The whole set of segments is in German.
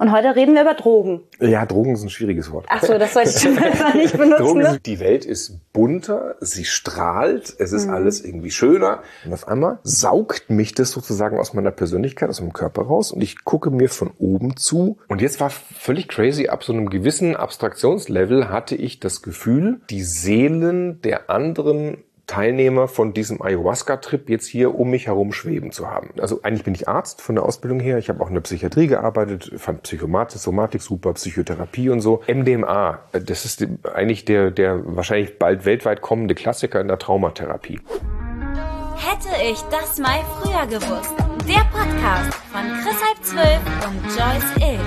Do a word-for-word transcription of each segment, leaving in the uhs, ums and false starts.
Und heute reden wir über Drogen. Ja, Drogen ist ein schwieriges Wort. Ach so, das sollte ich schon besser nicht benutzen. Drogen, ne? Die Welt ist bunter, sie strahlt, es ist mhm. alles irgendwie schöner. Und auf einmal saugt mich das sozusagen aus meiner Persönlichkeit, aus meinem Körper raus und ich gucke mir von oben zu. Und jetzt war völlig crazy, ab so einem gewissen Abstraktionslevel hatte ich das Gefühl, die Seelen der anderen Teilnehmer von diesem Ayahuasca-Trip jetzt hier um mich herum schweben zu haben. Also eigentlich bin ich Arzt von der Ausbildung her. Ich habe auch in der Psychiatrie gearbeitet, fand Psychomatik, Somatik super, Psychotherapie und so. M D M A, das ist eigentlich der, der wahrscheinlich bald weltweit kommende Klassiker in der Traumatherapie. Hätte ich das mal früher gewusst. Der Podcast von Chris halb zwölf und Joyce Ill.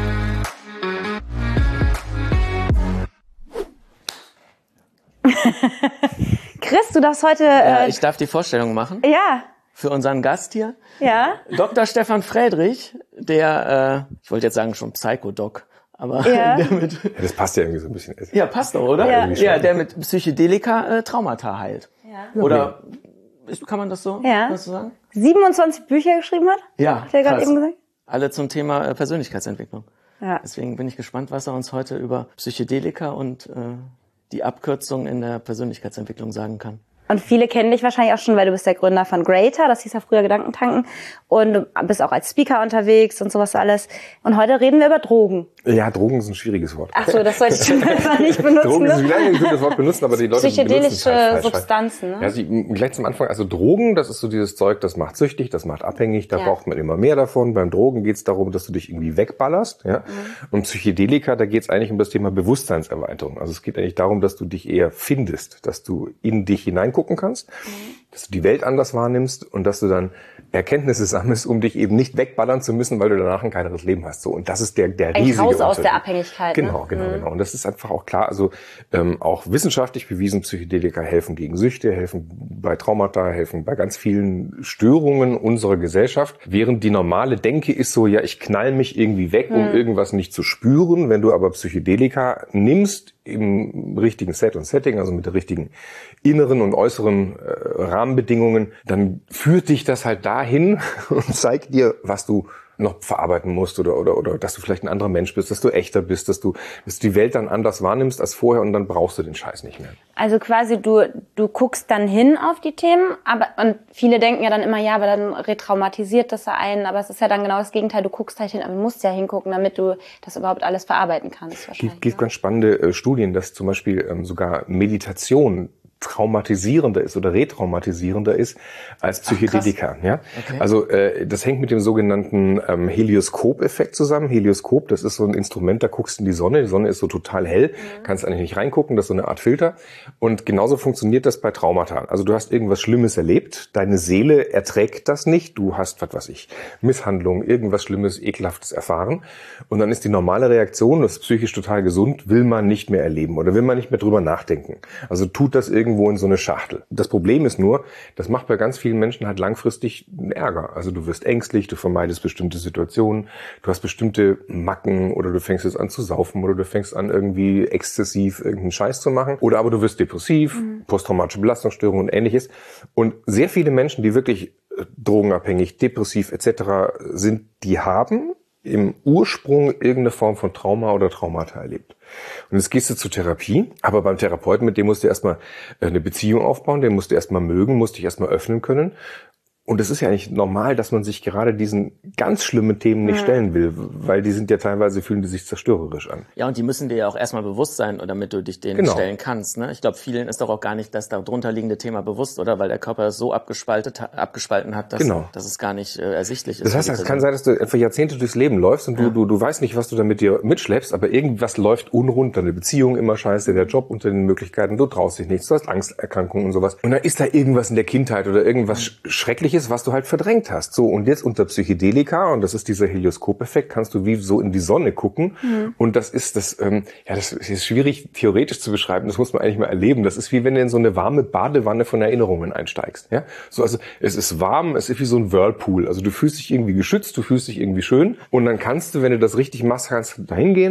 Chris, du darfst heute... Ja, äh, ich darf die Vorstellung machen. Ja. Für unseren Gast hier. Ja. Doktor Stefan Friedrich, der, äh, ich wollte jetzt sagen schon Psychodoc, aber ja. der mit... Ja, das passt ja irgendwie so ein bisschen. Ja, passt doch, oder? Ja, ja der mit Psychedelika äh, Traumata heilt. Ja. Oder ist, kann man das so, ja. was so sagen? siebenundzwanzig Bücher geschrieben hat? Ja, hat er gerade eben gesagt? Alle zum Thema äh, Persönlichkeitsentwicklung. Ja. Deswegen bin ich gespannt, was er uns heute über Psychedelika und äh, die Abkürzung in der Persönlichkeitsentwicklung sagen kann. Und viele kennen dich wahrscheinlich auch schon, weil du bist der Gründer von Greater, das hieß ja früher Gedankentanken. Und du bist auch als Speaker unterwegs und sowas alles. Und heute reden wir über Drogen. Ja, Drogen ist ein schwieriges Wort. Ach so, das sollte ich schon besser nicht benutzen. Drogen ist, ne? wie lange ich das Wort benutzen, aber die Leute Psychedelische benutzen es halt falsch. Substanzen, ne? Ja, sie, gleich zum Anfang, also Drogen, das ist so dieses Zeug, das macht süchtig, das macht abhängig, da ja. braucht man immer mehr davon. Beim Drogen geht es darum, dass du dich irgendwie wegballerst. Ja? Mhm. Und Psychedelika, da geht es eigentlich um das Thema Bewusstseinserweiterung. Also es geht eigentlich darum, dass du dich eher findest, dass du in dich hineingucken kannst, mhm. dass du die Welt anders wahrnimmst und dass du dann Erkenntnisse sammelst, um dich eben nicht wegballern zu müssen, weil du danach ein kleineres Leben hast. So, und das ist der, der eigentlich riesige raus Unterschied. Aus der Abhängigkeit. Genau, ne? genau, mhm. genau. Und das ist einfach auch klar, also ähm, auch wissenschaftlich bewiesen, Psychedelika helfen gegen Süchte, helfen bei Traumata, helfen bei ganz vielen Störungen unserer Gesellschaft. Während die normale Denke ist so, ja, ich knall mich irgendwie weg, um mhm. irgendwas nicht zu spüren. Wenn du aber Psychedelika nimmst, im richtigen Set und Setting, also mit der richtigen inneren und äußeren äh, Rahmenbedingungen, dann führt dich das halt dahin und zeigt dir, was du noch verarbeiten musst oder oder oder dass du vielleicht ein anderer Mensch bist, dass du echter bist, dass du dass du die Welt dann anders wahrnimmst als vorher und dann brauchst du den Scheiß nicht mehr. Also quasi du du guckst dann hin auf die Themen, aber und viele denken ja dann immer, ja, aber dann retraumatisiert das einen, aber es ist ja dann genau das Gegenteil, du guckst halt hin, aber du musst ja hingucken, damit du das überhaupt alles verarbeiten kannst. Es gibt, gibt ganz spannende äh, Studien, dass zum Beispiel ähm, sogar Meditation traumatisierender ist oder retraumatisierender ist als Psychedelika. Ach, ja? Okay. Also äh, das hängt mit dem sogenannten ähm, Helioskop-Effekt zusammen. Helioskop, das ist so ein Instrument, da guckst du in die Sonne. Die Sonne ist so total hell, mhm. kannst eigentlich nicht reingucken, das ist so eine Art Filter. Und genauso funktioniert das bei Traumata. Also du hast irgendwas Schlimmes erlebt, deine Seele erträgt das nicht, du hast, was weiß ich, Misshandlung, irgendwas Schlimmes, Ekelhaftes erfahren. Und dann ist die normale Reaktion, das ist psychisch total gesund, will man nicht mehr erleben oder will man nicht mehr drüber nachdenken. Also tut das irgendwie irgendwo in so eine Schachtel. Das Problem ist nur, das macht bei ganz vielen Menschen halt langfristig Ärger. Also du wirst ängstlich, du vermeidest bestimmte Situationen, du hast bestimmte Macken oder du fängst jetzt an zu saufen oder du fängst an irgendwie exzessiv irgendeinen Scheiß zu machen oder aber du wirst depressiv, mhm. posttraumatische Belastungsstörung und ähnliches. Und sehr viele Menschen, die wirklich drogenabhängig, depressiv et cetera sind, die haben im Ursprung irgendeine Form von Trauma oder Traumata erlebt. Und jetzt gehst du zur Therapie, aber beim Therapeuten, mit dem musst du erstmal eine Beziehung aufbauen, den musst du erstmal mögen, musst dich erstmal öffnen können. Und es ist ja eigentlich normal, dass man sich gerade diesen ganz schlimmen Themen nicht stellen will, weil die sind ja teilweise, fühlen die sich zerstörerisch an. Ja, und die müssen dir ja auch erstmal bewusst sein, damit du dich denen genau. stellen kannst. Ne? Ich glaube, vielen ist doch auch gar nicht das darunter liegende Thema bewusst, oder? Weil der Körper es so abgespaltet, abgespalten hat, dass, genau. dass es gar nicht äh, ersichtlich ist. Das heißt, es kann sein, dass du etwa Jahrzehnte durchs Leben läufst und du, ja. du, du weißt nicht, was du da mit dir mitschleppst, aber irgendwas läuft unrund, deine Beziehung immer scheiße, der Job unter den Möglichkeiten, du traust dich nichts, du hast Angsterkrankungen und sowas. Und dann ist da irgendwas in der Kindheit oder irgendwas mhm. Schreckliches, was du halt verdrängt hast. So, und jetzt unter Psychedelika, und das ist dieser Helioskop-Effekt, kannst du wie so in die Sonne gucken. Mhm. Und das ist das, ähm, ja, das ist schwierig theoretisch zu beschreiben, das muss man eigentlich mal erleben. Das ist wie wenn du in so eine warme Badewanne von Erinnerungen einsteigst. Ja? So, also es ist warm, es ist wie so ein Whirlpool. Also du fühlst dich irgendwie geschützt, du fühlst dich irgendwie schön. Und dann kannst du, wenn du das richtig machst, kannst du da hingehen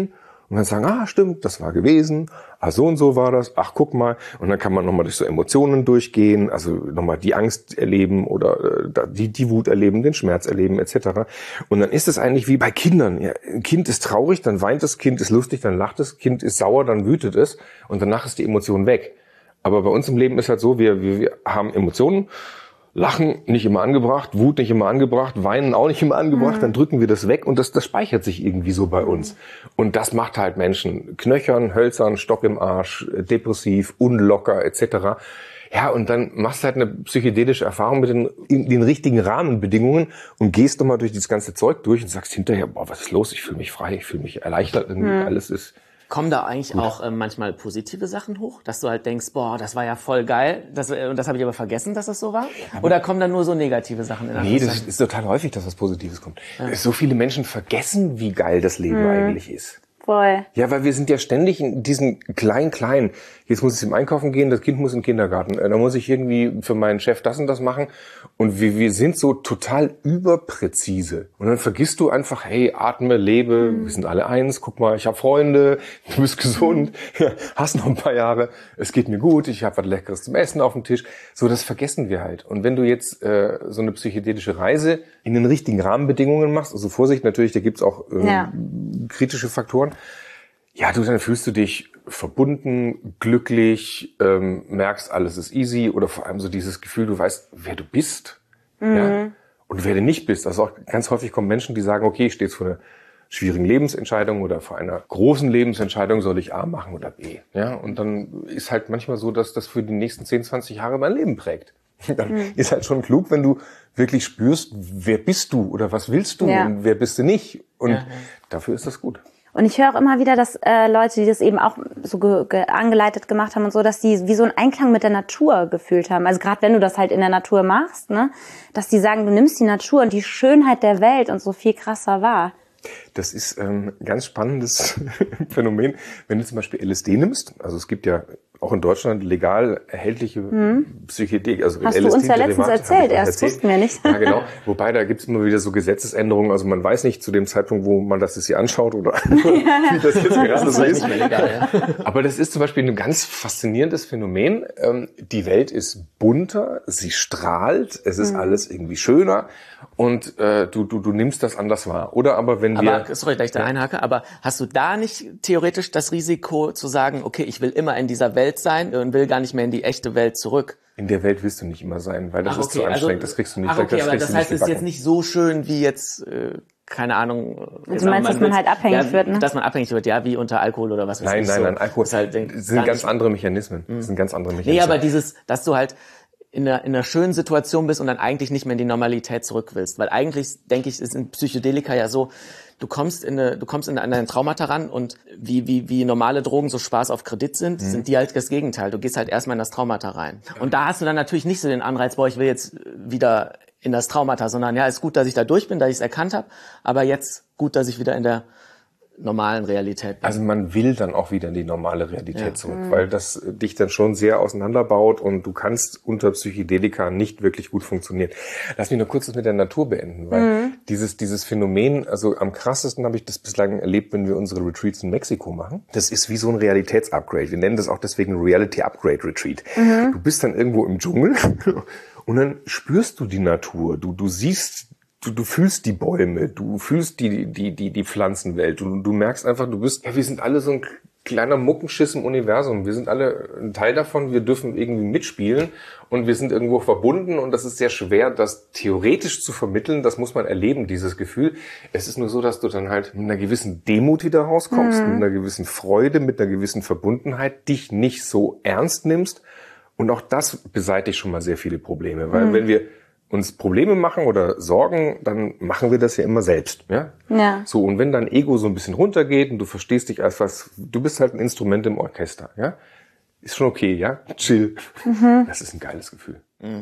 und dann sagen, ah, stimmt, das war gewesen, ah, so und so war das, ach, guck mal. Und dann kann man nochmal durch so Emotionen durchgehen, also nochmal die Angst erleben oder äh, die, die Wut erleben, den Schmerz erleben, et cetera. Und dann ist es eigentlich wie bei Kindern. Ja, ein Kind ist traurig, dann weint das Kind, ist lustig, dann lacht das Kind, ist sauer, dann wütet es und danach ist die Emotion weg. Aber bei uns im Leben ist halt so, wir, wir, wir haben Emotionen, Lachen nicht immer angebracht, Wut nicht immer angebracht, Weinen auch nicht immer angebracht, mhm. dann drücken wir das weg und das, das speichert sich irgendwie so bei uns. Und das macht halt Menschen knöchern, hölzern, Stock im Arsch, depressiv, unlocker et cetera. Ja, und dann machst du halt eine psychedelische Erfahrung mit den, den richtigen Rahmenbedingungen und gehst doch mal durch dieses ganze Zeug durch und sagst hinterher, boah, was ist los? Ich fühle mich frei, ich fühle mich erleichtert, irgendwie mhm. alles ist... Kommen da eigentlich Gut. auch äh, manchmal positive Sachen hoch, dass du halt denkst, boah, das war ja voll geil, das, äh, und das habe ich aber vergessen, dass das so war? Oder kommen da nur so negative Sachen in der Nee, das ist total häufig, dass was Positives kommt. Ja. So viele Menschen vergessen, wie geil das Leben mhm. eigentlich ist. Voll. Ja, weil wir sind ja ständig in diesen klein-klein. Jetzt muss ich zum Einkaufen gehen, das Kind muss in den Kindergarten. Da muss ich irgendwie für meinen Chef das und das machen. Und wir, wir sind so total überpräzise. Und dann vergisst du einfach, hey, atme, lebe, mhm. wir sind alle eins. Guck mal, ich habe Freunde, du bist gesund, mhm. hast noch ein paar Jahre, es geht mir gut, ich habe was Leckeres zum Essen auf dem Tisch. So, das vergessen wir halt. Und wenn du jetzt äh, so eine psychedelische Reise in den richtigen Rahmenbedingungen machst, also Vorsicht natürlich, da gibt's auch äh, ja. kritische Faktoren, ja, du, dann fühlst du dich verbunden, glücklich, ähm, merkst, alles ist easy oder vor allem so dieses Gefühl, du weißt, wer du bist, mhm. ja, und wer du nicht bist. Also auch ganz häufig kommen Menschen, die sagen, okay, ich stehe jetzt vor einer schwierigen Lebensentscheidung oder vor einer großen Lebensentscheidung, soll ich A machen oder B, ja, und dann ist halt manchmal so, dass das für die nächsten zehn, zwanzig Jahre mein Leben prägt. Dann mhm. ist halt schon klug, wenn du wirklich spürst, wer bist du oder was willst du ja. und wer bist du nicht, und ja, ja. dafür ist das gut. Und ich höre auch immer wieder, dass äh, Leute, die das eben auch so ge- ge- angeleitet gemacht haben und so, dass die wie so einen Einklang mit der Natur gefühlt haben. Also gerade wenn du das halt in der Natur machst, ne, dass die sagen, du nimmst die Natur und die Schönheit der Welt und so viel krasser wahr. Das ist ähm, ein ganz spannendes Phänomen, wenn du zum Beispiel L S D nimmst. Also es gibt ja auch in Deutschland legal erhältliche hm. Psychedelika. Also Hast L S D du uns ja letztens erzählt, erst wussten wir nicht. Ja, genau. Wobei, da gibt's immer wieder so Gesetzesänderungen. Also man weiß nicht zu dem Zeitpunkt, wo man das jetzt hier anschaut oder wie das jetzt gerade so ist. Legal, ja. Aber das ist zum Beispiel ein ganz faszinierendes Phänomen. Die Welt ist bunter, sie strahlt, es ist hm. alles irgendwie schöner. Und äh, du, du, du nimmst das anders wahr. Oder aber wenn wir... Aber, sorry, dass ich da ja. einhake, aber hast du da nicht theoretisch das Risiko zu sagen, okay, ich will immer in dieser Welt sein und will gar nicht mehr in die echte Welt zurück? In der Welt willst du nicht immer sein, weil das ach, okay. ist zu anstrengend, also, das kriegst du nicht. Ach, okay, das aber das heißt, es ist jetzt nicht so schön wie jetzt... Äh, keine Ahnung. Also du meinst, dass man halt abhängig ja, wird, ne? Dass man abhängig wird, ja, wie unter Alkohol oder was weiß nein, ich. Nein, so. nein, nein, Alkohol. Das, halt, denk, das sind ganz andere Mechanismen. Das sind ganz andere Mechanismen. Nee, aber dieses, dass du halt in einer, in einer schönen Situation bist und dann eigentlich nicht mehr in die Normalität zurück willst. Weil eigentlich, denke ich, ist in Psychedelika ja so, du kommst in eine, du kommst in eine Traumata ran und wie, wie, wie normale Drogen so Spaß auf Kredit sind, mhm. sind die halt das Gegenteil. Du gehst halt erstmal in das Traumata rein. Und da hast du dann natürlich nicht so den Anreiz, boah, ich will jetzt wieder in das Traumata, sondern ja, ist gut, dass ich da durch bin, dass ich es erkannt habe, aber jetzt gut, dass ich wieder in der normalen Realität bin. Also man will dann auch wieder in die normale Realität ja. zurück, mhm. weil das dich dann schon sehr auseinanderbaut und du kannst unter Psychedelika nicht wirklich gut funktionieren. Lass mich nur kurz das mit der Natur beenden, weil mhm. dieses dieses Phänomen, also am krassesten habe ich das bislang erlebt, wenn wir unsere Retreats in Mexiko machen. Das ist wie so ein Realitätsupgrade. Wir nennen das auch deswegen Reality Upgrade Retreat. Mhm. Du bist dann irgendwo im Dschungel und dann spürst du die Natur, du du siehst Du, du fühlst die Bäume, du fühlst die die die die Pflanzenwelt. Du, du merkst einfach, du bist, ja, wir sind alle so ein kleiner Muckenschiss im Universum. Wir sind alle ein Teil davon. Wir dürfen irgendwie mitspielen und wir sind irgendwo verbunden. Und das ist sehr schwer, das theoretisch zu vermitteln. Das muss man erleben, dieses Gefühl. Es ist nur so, dass du dann halt mit einer gewissen Demut da rauskommst, mhm. mit einer gewissen Freude, mit einer gewissen Verbundenheit, dich nicht so ernst nimmst. Und auch das beseitigt schon mal sehr viele Probleme, weil mhm. wenn wir uns Probleme machen oder Sorgen, dann machen wir das ja immer selbst, ja? Ja. So, und wenn dein Ego so ein bisschen runtergeht und du verstehst dich als was, du bist halt ein Instrument im Orchester, ja? Ist schon okay, ja? Chill. Mhm. Das ist ein geiles Gefühl. Mhm.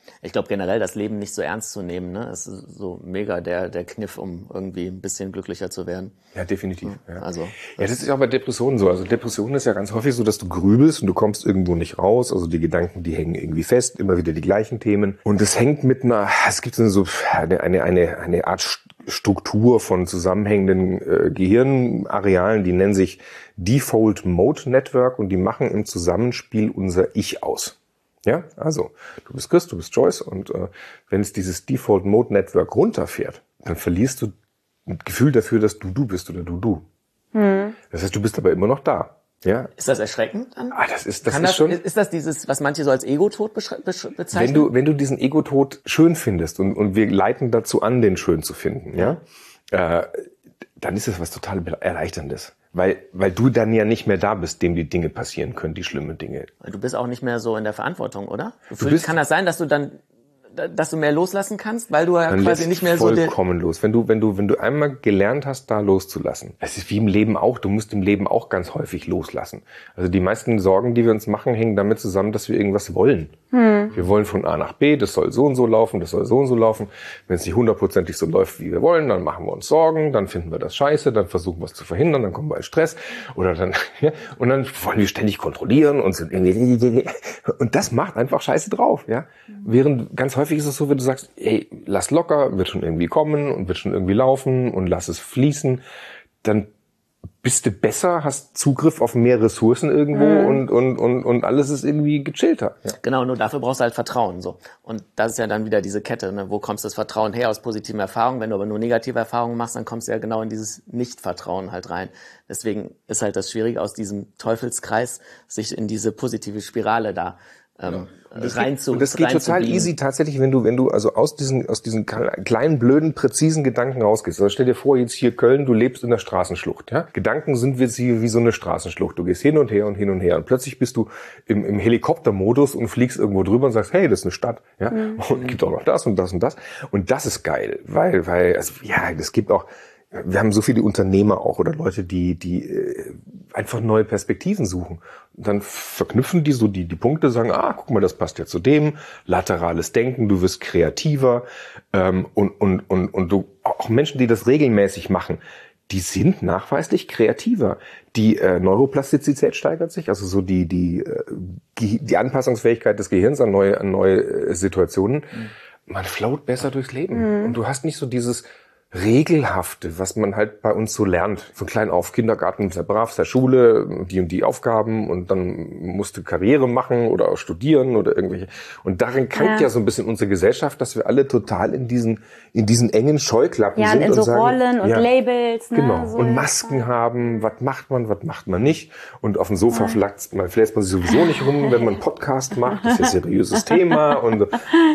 Ich glaube generell, das Leben nicht so ernst zu nehmen, ne, ist so mega der der Kniff, um irgendwie ein bisschen glücklicher zu werden. Ja, definitiv. Ja. Also, ja, das ist ja auch bei Depressionen so. Also Depressionen ist ja ganz häufig so, dass du grübelst und du kommst irgendwo nicht raus. Also die Gedanken, die hängen irgendwie fest, immer wieder die gleichen Themen. Und es hängt mit einer, es gibt so eine eine eine, eine Art Struktur von zusammenhängenden äh, Gehirnarealen, die nennen sich Default Mode Network und die machen im Zusammenspiel unser Ich aus. Ja, also du bist Chris, du bist Joyce und äh, wenn es dieses Default Mode Network runterfährt, dann verlierst du ein Gefühl dafür, dass du du bist oder du du. Hm. Das heißt, du bist aber immer noch da. Ja. Ist das erschreckend dann? Ah, das ist das Kann ist das, schon. Ist das dieses, was manche so als Ego-Tod bezeichnen? Wenn du wenn du diesen Ego-Tod schön findest und und wir leiten dazu an, den schön zu finden, ja, äh, dann ist es was total Erleichterndes. Weil, weil du dann ja nicht mehr da bist, dem die Dinge passieren können, die schlimmen Dinge. Du bist auch nicht mehr so in der Verantwortung, oder? Du fühlst, du bist, kann das sein, dass du dann, dass du mehr loslassen kannst, weil du ja quasi nicht mehr so... vollkommen los. Wenn du, wenn du, wenn du einmal gelernt hast, da loszulassen. Es ist wie im Leben auch. Du musst im Leben auch ganz häufig loslassen. Also die meisten Sorgen, die wir uns machen, hängen damit zusammen, dass wir irgendwas wollen. Hm. Wir wollen von A nach B, das soll so und so laufen, das soll so und so laufen. Wenn es nicht hundertprozentig so läuft, wie wir wollen, dann machen wir uns Sorgen, dann finden wir das scheiße, dann versuchen wir es zu verhindern, dann kommen wir in Stress oder dann, ja, und dann wollen wir ständig kontrollieren und sind irgendwie, und das macht einfach scheiße drauf, ja. Während ganz häufig ist es so, wenn du sagst, ey, lass locker, wird schon irgendwie kommen und wird schon irgendwie laufen und lass es fließen, dann bist du besser, hast Zugriff auf mehr Ressourcen irgendwo mhm. und, und, und, und alles ist irgendwie gechillter. Ja. Genau, nur dafür brauchst du halt Vertrauen, so. Und das ist ja dann wieder diese Kette, ne? Wo kommst das Vertrauen her? Aus positiven Erfahrungen. Wenn du aber nur negative Erfahrungen machst, dann kommst du ja genau in dieses Nicht-Vertrauen halt rein. Deswegen ist halt das Schwierige, aus diesem Teufelskreis sich in diese positive Spirale da ähm, Und das, rein geht, zu, und das geht rein total easy tatsächlich, wenn du, wenn du also aus diesen, aus diesen kleinen, blöden, präzisen Gedanken rausgehst. Also stell dir vor, jetzt hier Köln, du lebst in der Straßenschlucht, ja? Gedanken sind wie, wie so eine Straßenschlucht. Du gehst hin und her und hin und her und plötzlich bist du im, im Helikoptermodus und fliegst irgendwo drüber und sagst, hey, das ist eine Stadt, ja? Mhm. Und gibt auch noch das und das und das. Und das ist geil, weil, weil, also, ja, es gibt auch, wir haben so viele Unternehmer auch oder Leute, die die äh, einfach neue Perspektiven suchen. Und dann verknüpfen die so die die Punkte, sagen, ah, guck mal, das passt ja zu dem, laterales Denken, du wirst kreativer ähm, und und und und du auch Menschen, die das regelmäßig machen, die sind nachweislich kreativer. Die äh, Neuroplastizität steigert sich, also so die die äh, die Anpassungsfähigkeit des Gehirns an neue an neue äh, Situationen. Mhm. Man float besser durchs Leben mhm. und du hast nicht so dieses Regelhafte, was man halt bei uns so lernt. Von klein auf, Kindergarten, sehr brav, sehr Schule, die und die Aufgaben und dann musste Karriere machen oder studieren oder irgendwelche. Und darin krankt ja. ja so ein bisschen unsere Gesellschaft, dass wir alle total in diesen in diesen engen Scheuklappen ja, sind. Ja, in und so sagen, Rollen und ja, Labels. Ne, genau, so und Masken ja. haben, was macht man, was macht man nicht. Und auf dem Sofa flaxt man, fläst man sich sowieso nicht rum, wenn man einen Podcast macht. Das ist ja ein seriöses Thema. Und so.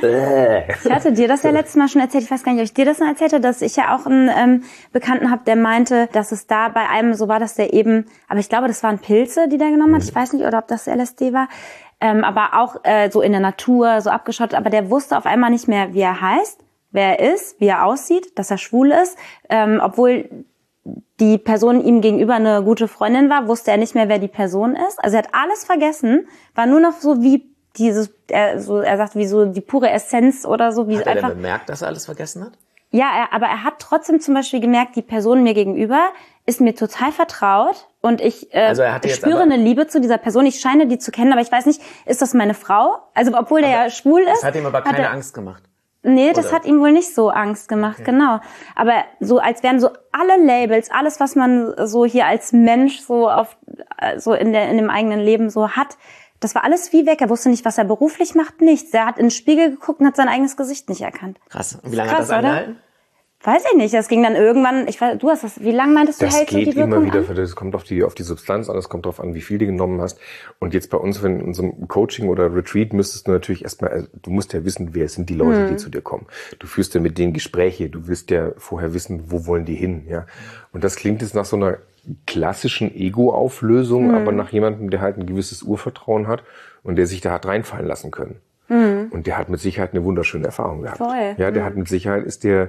Ich hatte dir das ja letztes Mal schon erzählt, ich weiß gar nicht, ob ich dir das noch erzählt habe, dass ich ja auch einen ähm, Bekannten habe, der meinte, dass es da bei einem so war, dass der eben, aber ich glaube, das waren Pilze, die der genommen hat, ich weiß nicht, oder ob das L S D war, ähm, aber auch äh, so in der Natur, so abgeschottet, aber der wusste auf einmal nicht mehr, wie er heißt, wer er ist, wie er aussieht, dass er schwul ist, ähm, obwohl die Person ihm gegenüber eine gute Freundin war, wusste er nicht mehr, wer die Person ist, also er hat alles vergessen, war nur noch so wie dieses, er, so, er sagt, wie so die pure Essenz oder so. Wie hat er einfach, denn bemerkt, dass er alles vergessen hat? Ja, er, aber er hat trotzdem zum Beispiel gemerkt, die Person mir gegenüber ist mir total vertraut und ich äh, also spüre eine Liebe zu dieser Person. Ich scheine die zu kennen, aber ich weiß nicht, ist das meine Frau? Also obwohl der ja schwul ist. Das hat ihm aber keine er, Angst gemacht. Nee, das Oder? hat ihm wohl nicht so Angst gemacht, okay. Genau. Aber so als wären so alle Labels, alles, was man so hier als Mensch so auf so in der in dem eigenen Leben so hat, das war alles wie weg. Er wusste nicht, was er beruflich macht, nichts. Er hat in den Spiegel geguckt und hat sein eigenes Gesicht nicht erkannt. Krass. Und wie lange Krass, hat das angehalten? Weiß ich nicht. Das ging dann irgendwann, ich weiß, du hast das, wie lange meintest du, das hält so die Wirkung immer wieder, an? Das kommt auf die, auf die Substanz an, es kommt darauf an, wie viel du genommen hast. Und jetzt bei uns, wenn in unserem Coaching oder Retreat, müsstest du natürlich erstmal, du musst ja wissen, wer sind die Leute, hm. die zu dir kommen. Du führst ja mit denen Gespräche, du willst ja vorher wissen, wo wollen die hin, ja. Und das klingt jetzt nach so einer klassischen Ego-Auflösung, hm. aber nach jemandem, der halt ein gewisses Urvertrauen hat und der sich da hat reinfallen lassen können. Mhm. Und der hat mit Sicherheit eine wunderschöne Erfahrung gehabt. Voll. Ja, der mhm. hat mit Sicherheit, ist der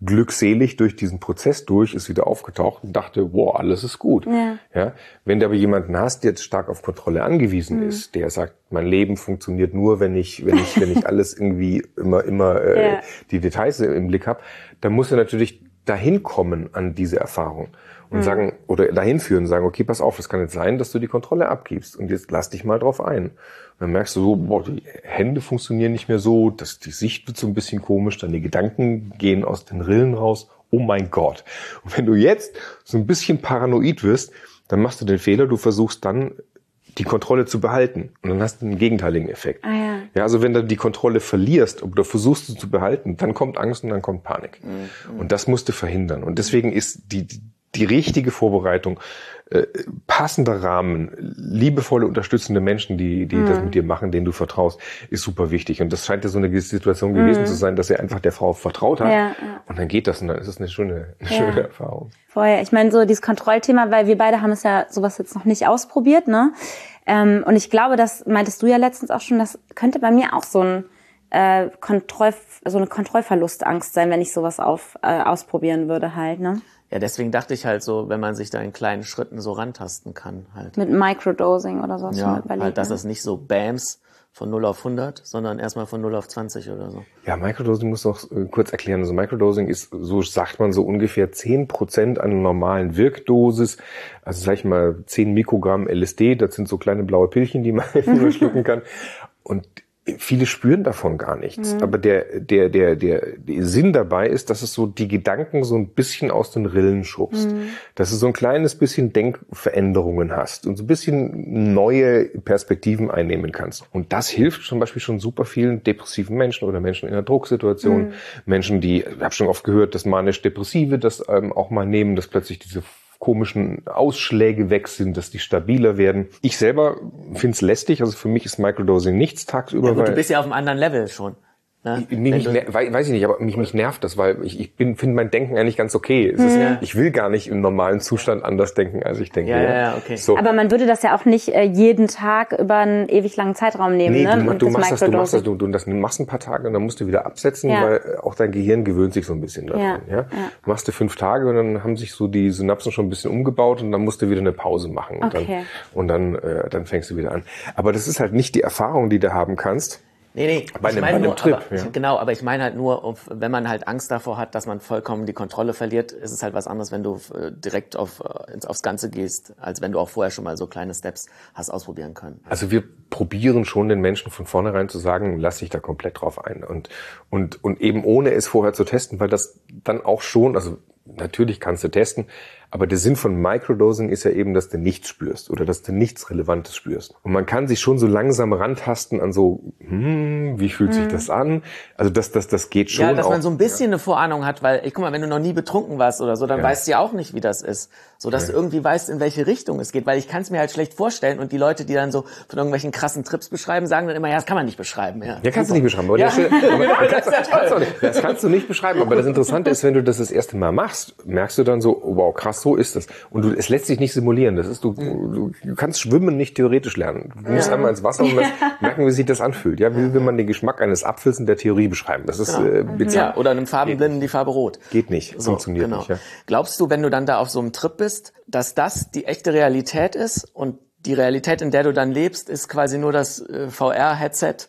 glückselig durch diesen Prozess durch, ist wieder aufgetaucht und dachte, wow, alles ist gut. Ja. Ja? Wenn du aber jemanden hast, der jetzt stark auf Kontrolle angewiesen mhm. ist, der sagt, mein Leben funktioniert nur, wenn ich, wenn ich, wenn ich alles irgendwie immer, immer äh, ja. die Details im Blick habe, dann muss er natürlich dahin kommen an diese Erfahrung. Und mhm. sagen, oder dahin führen, sagen, okay, pass auf, es kann jetzt sein, dass du die Kontrolle abgibst und jetzt lass dich mal drauf ein. Und dann merkst du so, boah, die Hände funktionieren nicht mehr so, das, die Sicht wird so ein bisschen komisch, dann die Gedanken gehen aus den Rillen raus, oh mein Gott. Und wenn du jetzt so ein bisschen paranoid wirst, dann machst du den Fehler, du versuchst dann die Kontrolle zu behalten. Und dann hast du einen gegenteiligen Effekt. Ah, ja. Ja, also wenn du die Kontrolle verlierst oder versuchst du zu behalten, dann kommt Angst und dann kommt Panik. Mhm. Und das musst du verhindern. Und deswegen ist die, die Die richtige Vorbereitung, äh, passender Rahmen, liebevolle, unterstützende Menschen, die die mhm. das mit dir machen, denen du vertraust, ist super wichtig. Und das scheint ja so eine Situation gewesen mhm. zu sein, dass er einfach der Frau vertraut hat. Ja, ja. Und dann geht das und dann ist es eine schöne, eine ja. schöne Erfahrung. Vorher, ich meine, so dieses Kontrollthema, weil wir beide haben es ja sowas jetzt noch nicht ausprobiert, ne? Ähm, und ich glaube, das meintest du ja letztens auch schon, das könnte bei mir auch so ein äh, Kontroll, so eine Kontrollverlustangst sein, wenn ich sowas auf äh, ausprobieren würde halt, ne? Ja, deswegen dachte ich halt so, wenn man sich da in kleinen Schritten so rantasten kann halt. Mit Microdosing oder so. Ja, halt, dass das nicht so Bams von null auf hundert, sondern erstmal von null auf zwanzig oder so. Ja, Microdosing muss noch äh, kurz erklären. Also Microdosing ist, so sagt man, so ungefähr zehn Prozent einer normalen Wirkdosis. Also sag ich mal zehn Mikrogramm L S D, das sind so kleine blaue Pillchen, die man nur schlucken kann. Und viele spüren davon gar nichts. Mhm. Aber der, der, der, der, der Sinn dabei ist, dass es so die Gedanken so ein bisschen aus den Rillen schubst. Mhm. Dass du so ein kleines bisschen Denkveränderungen hast und so ein bisschen neue Perspektiven einnehmen kannst. Und das hilft zum Beispiel schon super vielen depressiven Menschen oder Menschen in einer Drucksituation. Mhm. Menschen, die, ich habe schon oft gehört, dass manisch-depressive das ähm, auch mal nehmen, dass plötzlich diese komischen Ausschläge weg sind, dass die stabiler werden. Ich selber finde es lästig, also für mich ist Microdosing nichts tagsüber. Ja, gut, du bist ja auf einem anderen Level schon. Ne? Mich, mich, weiß ich nicht, aber mich, mich nervt das, weil ich, ich bin finde mein Denken eigentlich ganz okay. Es ist, ja. Ich will gar nicht im normalen Zustand anders denken, als ich denke. Ja, ja, ja, okay. So. Aber man würde das ja auch nicht äh, jeden Tag über einen ewig langen Zeitraum nehmen. Nee, ne? du, du, machst das, du machst das, du, du das machst ein paar Tage und dann musst du wieder absetzen, ja. weil auch dein Gehirn gewöhnt sich so ein bisschen daran. Ja. Ja? Ja. Machst du fünf Tage und dann haben sich so die Synapsen schon ein bisschen umgebaut und dann musst du wieder eine Pause machen und okay. dann und dann äh, dann fängst du wieder an. Aber das ist halt nicht die Erfahrung, die du haben kannst. Nee, nee, bei ich einem, meine bei einem nur, Trip, aber, ja. genau, aber ich meine halt nur, wenn man halt Angst davor hat, dass man vollkommen die Kontrolle verliert, ist es halt was anderes, wenn du äh, direkt auf, äh, aufs Ganze gehst, als wenn du auch vorher schon mal so kleine Steps hast ausprobieren können. Also wir probieren schon den Menschen von vornherein zu sagen, lass dich da komplett drauf ein und, und, und eben ohne es vorher zu testen, weil das dann auch schon, also natürlich kannst du testen, aber der Sinn von Microdosing ist ja eben, dass du nichts spürst oder dass du nichts Relevantes spürst. Und man kann sich schon so langsam rantasten an so, hm, wie fühlt sich das an? Also das, das, das geht schon. Ja, dass auch, man so ein bisschen ja. eine Vorahnung hat, weil, ich guck mal, wenn du noch nie betrunken warst oder so, dann ja. weißt du ja auch nicht, wie das ist. So, dass ja. du irgendwie weißt, in welche Richtung es geht, weil ich kann es mir halt schlecht vorstellen und die Leute, die dann so von irgendwelchen krassen Trips beschreiben, sagen dann immer, ja, das kann man nicht beschreiben. Ja, ja kannst du nicht beschreiben. Aber ja. das, aber kannst, das, kannst du nicht, das kannst du nicht beschreiben. Aber das Interessante ist, wenn du das das erste Mal machst, merkst du dann so, oh, wow, krass, so ist das. Und du, es lässt sich nicht simulieren. Das ist, du, du, du kannst Schwimmen nicht theoretisch lernen. Du musst ja. einmal ins Wasser und merken, wie sich das anfühlt. Ja, wie will man den Geschmack eines Apfels in der Theorie beschreiben? Das ist genau. äh, bizarr. Ja, oder einem Farbenblinden die Farbe Rot. Geht nicht, so, funktioniert genau. nicht. Ja. Glaubst du, wenn du dann da auf so einem Trip bist, dass das die echte Realität ist und die Realität, in der du dann lebst, ist quasi nur das äh, V R-Headset,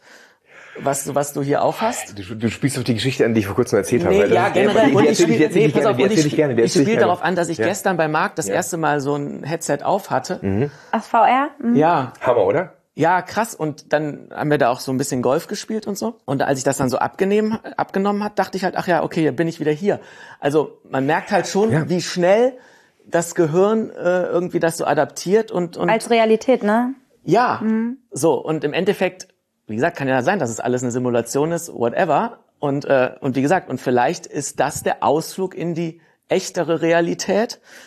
was du, was du hier aufhast? Du, du spielst auf die Geschichte an, die ich vor kurzem erzählt nee, habe. Ja, generell. Die, die, die erzähle ich, die erzähl nee, ich, ich gerne. Ich spiele darauf an, dass ich ja. gestern bei Marc das ja. erste Mal so ein Headset auf hatte. Mhm. Ach, V R? Mhm. Ja. Hammer, oder? Ja, krass. Und dann haben wir da auch so ein bisschen Golf gespielt und so. Und als ich das dann so abgenommen, abgenommen hat, dachte ich halt, ach ja, okay, bin ich wieder hier. Also man merkt halt schon, ja. wie schnell das Gehirn äh, irgendwie das so adaptiert und, und als Realität, ne? Ja. Mhm. So, und im Endeffekt, wie gesagt, kann ja sein, dass es alles eine Simulation ist, whatever. Und, äh, und wie gesagt, und vielleicht ist das der Ausflug in die echtere Realität.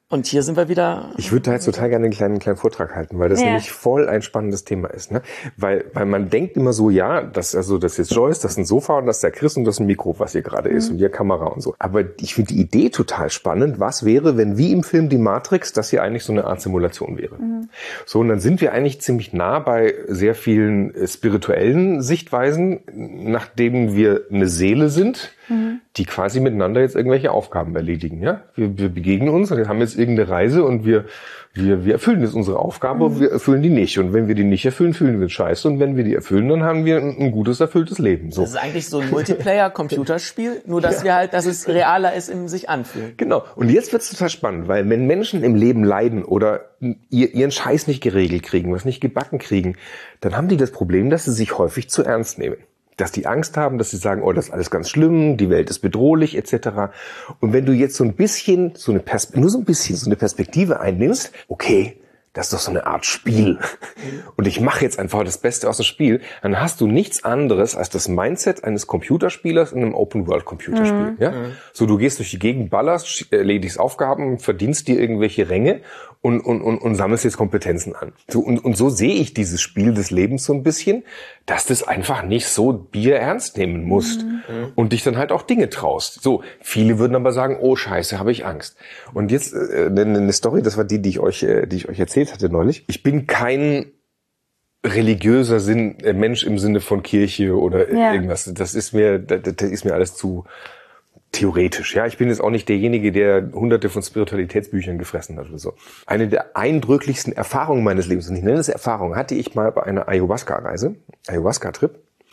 Und hier sind wir wieder... Ich würde da jetzt total gerne einen kleinen, kleinen Vortrag halten, weil das ja. nämlich voll ein spannendes Thema ist. Ne? Weil, weil man denkt immer so, ja, das, also, das ist Joyce, das ist ein Sofa und das ist der Chris und das ist ein Mikro, was hier gerade mhm. ist und hier Kamera und so. Aber ich finde die Idee total spannend. Was wäre, wenn wie im Film Die Matrix, das hier eigentlich so eine Art Simulation wäre? Mhm. So, und dann sind wir eigentlich ziemlich nah bei sehr vielen äh, spirituellen Sichtweisen, nachdem wir eine Seele sind, mhm. die quasi miteinander jetzt irgendwelche Aufgaben erledigen. Ja, wir, wir begegnen uns und wir haben jetzt irgendeine Reise und wir wir wir erfüllen jetzt unsere Aufgabe, mhm. und wir erfüllen die nicht. Und wenn wir die nicht erfüllen, fühlen wir uns scheiße. Und wenn wir die erfüllen, dann haben wir ein, ein gutes, erfülltes Leben. So. Das ist eigentlich so ein Multiplayer-Computerspiel, nur dass ja. wir halt, dass es realer ist im sich anfühlen. Genau. Und jetzt wird's total spannend, weil wenn Menschen im Leben leiden oder ihr, ihren Scheiß nicht geregelt kriegen, was nicht gebacken kriegen, dann haben die das Problem, dass sie sich häufig zu ernst nehmen. Dass die Angst haben, dass sie sagen, oh, das ist alles ganz schlimm, die Welt ist bedrohlich, et cetera. Und wenn du jetzt so ein bisschen, so eine Pers- nur so ein bisschen so eine Perspektive einnimmst, okay, das ist doch so eine Art Spiel. Und ich mache jetzt einfach das Beste aus dem Spiel, dann hast du nichts anderes als das Mindset eines Computerspielers in einem Open-World-Computerspiel. Mhm. Ja? So, du gehst durch die Gegend, ballerst, erledigst Aufgaben, verdienst dir irgendwelche Ränge und, und, und, und sammelst jetzt Kompetenzen an. So, und, und so sehe ich dieses Spiel des Lebens so ein bisschen, dass du es einfach nicht so Bier ernst nehmen musst mhm. und dich dann halt auch Dinge traust. So, viele würden aber sagen, oh Scheiße, habe ich Angst. Und jetzt äh, eine, eine Story, das war die, die ich euch, äh, die ich euch erzählt hatte neulich. Ich bin kein religiöser Sinn, äh, Mensch im Sinne von Kirche oder ja. irgendwas. Das ist mir, das, das ist mir alles zu theoretisch. Ja, ich bin jetzt auch nicht derjenige, der hunderte von Spiritualitätsbüchern gefressen hat oder so. Eine der eindrücklichsten Erfahrungen meines Lebens, und ich nenne es Erfahrung, hatte ich mal bei einer Ayahuasca-Reise, Ayahuasca-Trip.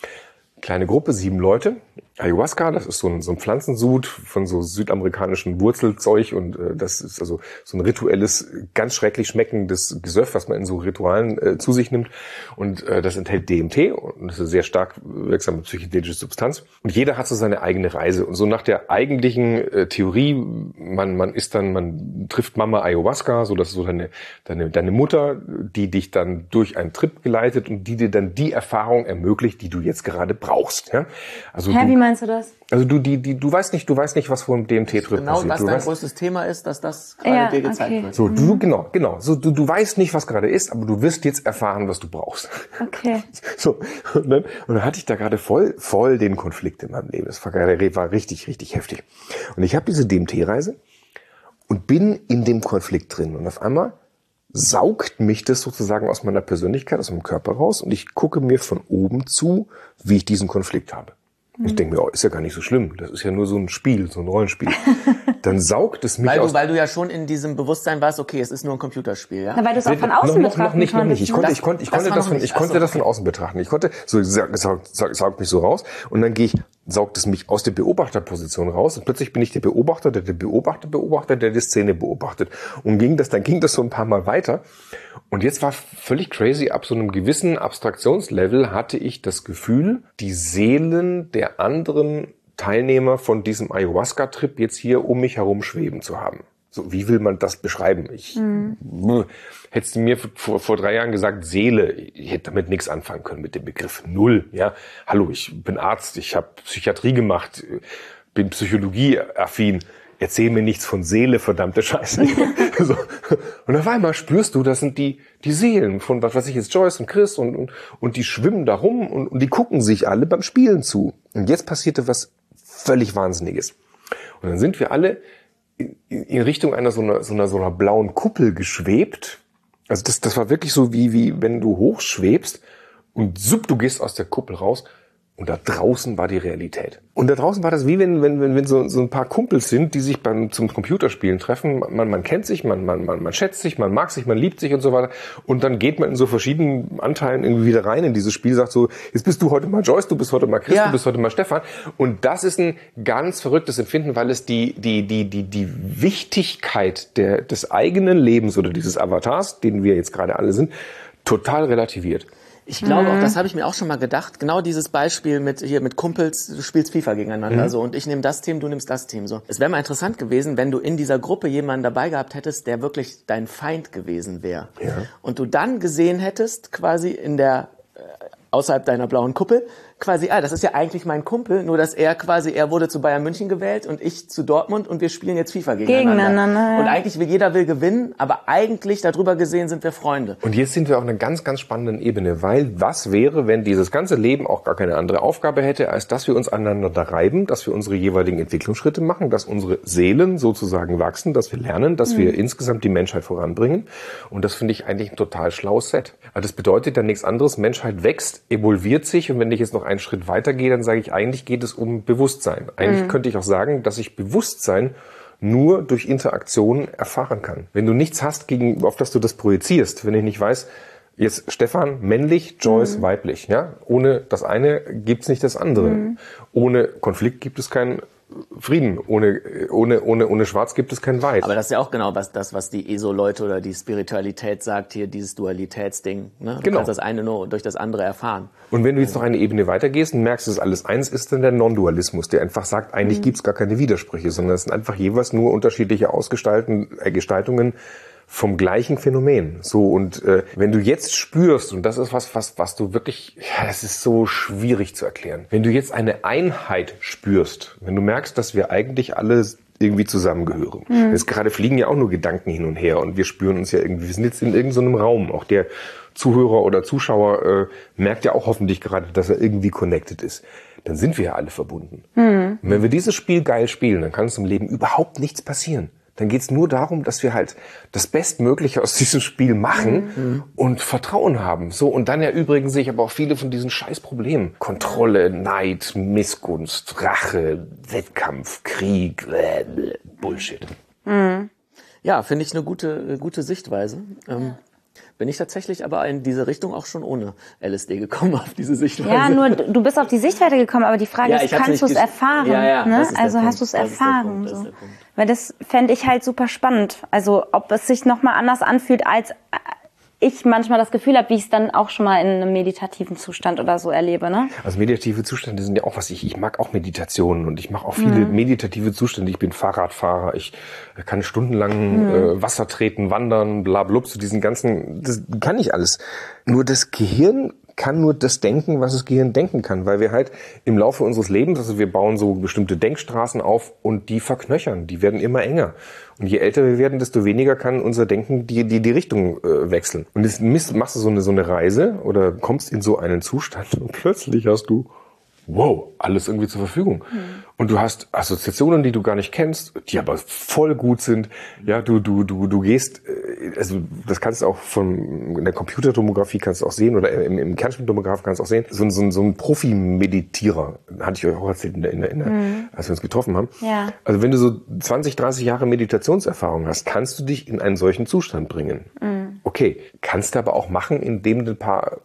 Kleine Gruppe, sieben Leute. Ayahuasca, das ist so ein, so ein Pflanzensud von so südamerikanischen Wurzelzeug und äh, das ist also so ein rituelles, ganz schrecklich schmeckendes Gesöff, was man in so Ritualen äh, zu sich nimmt und äh, das enthält D M T und das ist eine sehr stark wirksame psychedelische Substanz und jeder hat so seine eigene Reise und so nach der eigentlichen äh, Theorie, man man ist dann, man trifft Mama Ayahuasca, so dass so deine deine deine Mutter, die dich dann durch einen Trip geleitet und die dir dann die Erfahrung ermöglicht, die du jetzt gerade brauchst, ja? Also Hä, du, wie meinst du das? Also du, die, die, du weißt nicht, du weißt nicht, was vor dem D M T-Trip genau, passiert. Genau, was du dein weißt, größtes Thema ist, dass das gerade ja, dir gezeigt okay. wird. So, du, genau, genau. So, du, du weißt nicht, was gerade ist, aber du wirst jetzt erfahren, was du brauchst. Okay. So, und dann, und dann hatte ich da gerade voll, voll den Konflikt in meinem Leben. Das war, war richtig, richtig heftig. Und ich habe diese D M T-Reise und bin in dem Konflikt drin. Und auf einmal saugt mich das sozusagen aus meiner Persönlichkeit, aus meinem Körper raus und ich gucke mir von oben zu, wie ich diesen Konflikt habe. Und ich denke mir, oh, ist ja gar nicht so schlimm. Das ist ja nur so ein Spiel, so ein Rollenspiel. Dann saugt es mich weil aus... Du, weil du ja schon in diesem Bewusstsein warst, okay, es ist nur ein Computerspiel, ja? Na, weil du es auch von außen noch, betrachten noch nicht, noch nicht. Ich konnte, das, ich konnte, ich das konnte das von, ich konnte so, das von okay. außen betrachten. Ich konnte, so, es saugt, saugt, saugt mich so raus. Und dann gehe ich, saugt es mich aus der Beobachterposition raus. Und plötzlich bin ich der Beobachter, der der Beobachter beobachtet, der die Szene beobachtet. Und ging das, dann ging das so ein paar Mal weiter. Und jetzt war völlig crazy, ab so einem gewissen Abstraktionslevel hatte ich das Gefühl, die Seelen der anderen Teilnehmer von diesem Ayahuasca-Trip jetzt hier um mich herum schweben zu haben. So, wie will man das beschreiben? Ich, mhm. hättest du mir vor, vor drei Jahren gesagt, Seele, ich hätte damit nichts anfangen können mit dem Begriff. Null, ja. Hallo, ich bin Arzt, ich habe Psychiatrie gemacht, bin psychologieaffin. Erzähl mir nichts von Seele, verdammte Scheiße. So. Und auf einmal spürst du, das sind die die Seelen von, was weiß ich jetzt, Joyce und Chris und und, und die schwimmen da rum und, und die gucken sich alle beim Spielen zu. Und jetzt passierte was völlig Wahnsinniges. Und dann sind wir alle in, in Richtung einer so einer so einer so einer blauen Kuppel geschwebt. Also das das war wirklich so wie wie wenn du hochschwebst und zup, du gehst aus der Kuppel raus. Und da draußen war die Realität. Und da draußen war das wie wenn wenn wenn, wenn so, so ein paar Kumpels sind, die sich beim zum Computerspielen treffen. Man, man kennt sich, man, man man man schätzt sich, man mag sich, man liebt sich und so weiter. Und dann geht man in so verschiedenen Anteilen irgendwie wieder rein in dieses Spiel, sagt so, jetzt bist du heute mal Joyce, du bist heute mal Chris, ja. du bist heute mal Stefan. Und das ist ein ganz verrücktes Empfinden, weil es die die die die die Wichtigkeit der des eigenen Lebens oder dieses Avatars, den wir jetzt gerade alle sind, total relativiert. Ich glaube auch, das habe ich mir auch schon mal gedacht, genau dieses Beispiel mit hier mit Kumpels, du spielst FIFA gegeneinander, mhm. so, und ich nehme das Team, du nimmst das Team, so. Es wäre mal interessant gewesen, wenn du in dieser Gruppe jemanden dabei gehabt hättest, der wirklich dein Feind gewesen wäre. Ja. Und du dann gesehen hättest, quasi in der, äh, außerhalb deiner blauen Kuppel, quasi, ah, das ist ja eigentlich mein Kumpel, nur dass er quasi, er wurde zu Bayern München gewählt und ich zu Dortmund und wir spielen jetzt FIFA gegeneinander. gegeneinander ja. Und eigentlich will jeder will gewinnen, aber eigentlich darüber gesehen sind wir Freunde. Und jetzt sind wir auf einer ganz, ganz spannenden Ebene, weil was wäre, wenn dieses ganze Leben auch gar keine andere Aufgabe hätte, als dass wir uns aneinander reiben, dass wir unsere jeweiligen Entwicklungsschritte machen, dass unsere Seelen sozusagen wachsen, dass wir lernen, dass mhm. wir insgesamt die Menschheit voranbringen. Und das finde ich eigentlich ein total schlaues Set. Also das bedeutet dann nichts anderes, Menschheit wächst, evolviert sich und wenn ich jetzt noch einen Schritt weiter gehe, dann sage ich, eigentlich geht es um Bewusstsein. Eigentlich mhm. könnte ich auch sagen, dass ich Bewusstsein nur durch Interaktion erfahren kann. Wenn du nichts hast, gegen, auf das du das projizierst, wenn ich nicht weiß, jetzt Stefan männlich, Joyce mhm. weiblich, ja, ohne das eine gibt's nicht das andere. Mhm. Ohne Konflikt gibt es keinen Frieden. Ohne, ohne, ohne, ohne Schwarz gibt es kein Weiß. Aber das ist ja auch genau was, das, was die E S O-Leute oder die Spiritualität sagt, hier dieses Dualitätsding. Ne? Du genau. kannst das eine nur durch das andere erfahren. Und wenn du jetzt noch eine Ebene weitergehst und merkst, dass alles eins ist, dann der Non-Dualismus, der einfach sagt, eigentlich mhm. gibt's gar keine Widersprüche, sondern es sind einfach jeweils nur unterschiedliche Ausgestalten, äh, Gestaltungen vom gleichen Phänomen. So, und äh, wenn du jetzt spürst, und das ist was, was, was du wirklich, ja, das ist so schwierig zu erklären. Wenn du jetzt eine Einheit spürst, wenn du merkst, dass wir eigentlich alle irgendwie zusammengehören. Mhm. Jetzt gerade fliegen ja auch nur Gedanken hin und her und wir spüren uns ja irgendwie, wir sind jetzt in irgendeinem so Raum. Auch der Zuhörer oder Zuschauer äh, merkt ja auch hoffentlich gerade, dass er irgendwie connected ist. Dann sind wir ja alle verbunden. Mhm. Und wenn wir dieses Spiel geil spielen, dann kann uns im Leben überhaupt nichts passieren. Dann geht's nur darum, dass wir halt das Bestmögliche aus diesem Spiel machen mhm. und Vertrauen haben. So, und dann erübrigen sich aber auch viele von diesen Scheißproblemen. Kontrolle, Neid, Missgunst, Rache, Wettkampf, Krieg, äh, Bullshit. Mhm. Ja, finde ich eine gute, eine gute Sichtweise. Ähm, bin ich tatsächlich aber in diese Richtung auch schon ohne L S D gekommen, auf diese Sichtweise. Ja, nur du bist auf die Sichtweise gekommen, aber die Frage ja, ist, kannst du es erfahren? Ja, ja, ne? Also hast du es erfahren? So. Weil das fände ich halt super spannend. Also ob es sich nochmal anders anfühlt, als ich manchmal das Gefühl habe, wie ich es dann auch schon mal in einem meditativen Zustand oder so erlebe. Ne? Also meditative Zustände sind ja auch was, ich, ich mag auch Meditationen und ich mache auch viele mhm. meditative Zustände. Ich bin Fahrradfahrer, ich kann stundenlang mhm. äh, Wasser treten, wandern, bla blub, so diesen ganzen, das kann ich alles. Nur das Gehirn kann nur das denken, was das Gehirn denken kann, weil wir halt im Laufe unseres Lebens, also wir bauen so bestimmte Denkstraßen auf und die verknöchern, die werden immer enger. Und je älter wir werden, desto weniger kann unser Denken die die, die Richtung äh, wechseln. Und jetzt machst du so eine so eine Reise oder kommst in so einen Zustand und plötzlich hast du wow, alles irgendwie zur Verfügung. Mhm. Und du hast Assoziationen, die du gar nicht kennst, die aber voll gut sind. Ja, du, du, du, du gehst, also das kannst du auch von, in der Computertomographie kannst du auch sehen, oder im, im Kernspintomograph kannst du auch sehen, so, so, so ein Profi-Meditierer, hatte ich euch auch erzählt, in der, in der, in der, mhm. als wir uns getroffen haben. Ja. Also wenn du so zwanzig, dreißig Jahre Meditationserfahrung hast, kannst du dich in einen solchen Zustand bringen. Mhm. Okay, kannst du aber auch machen, indem du ein paar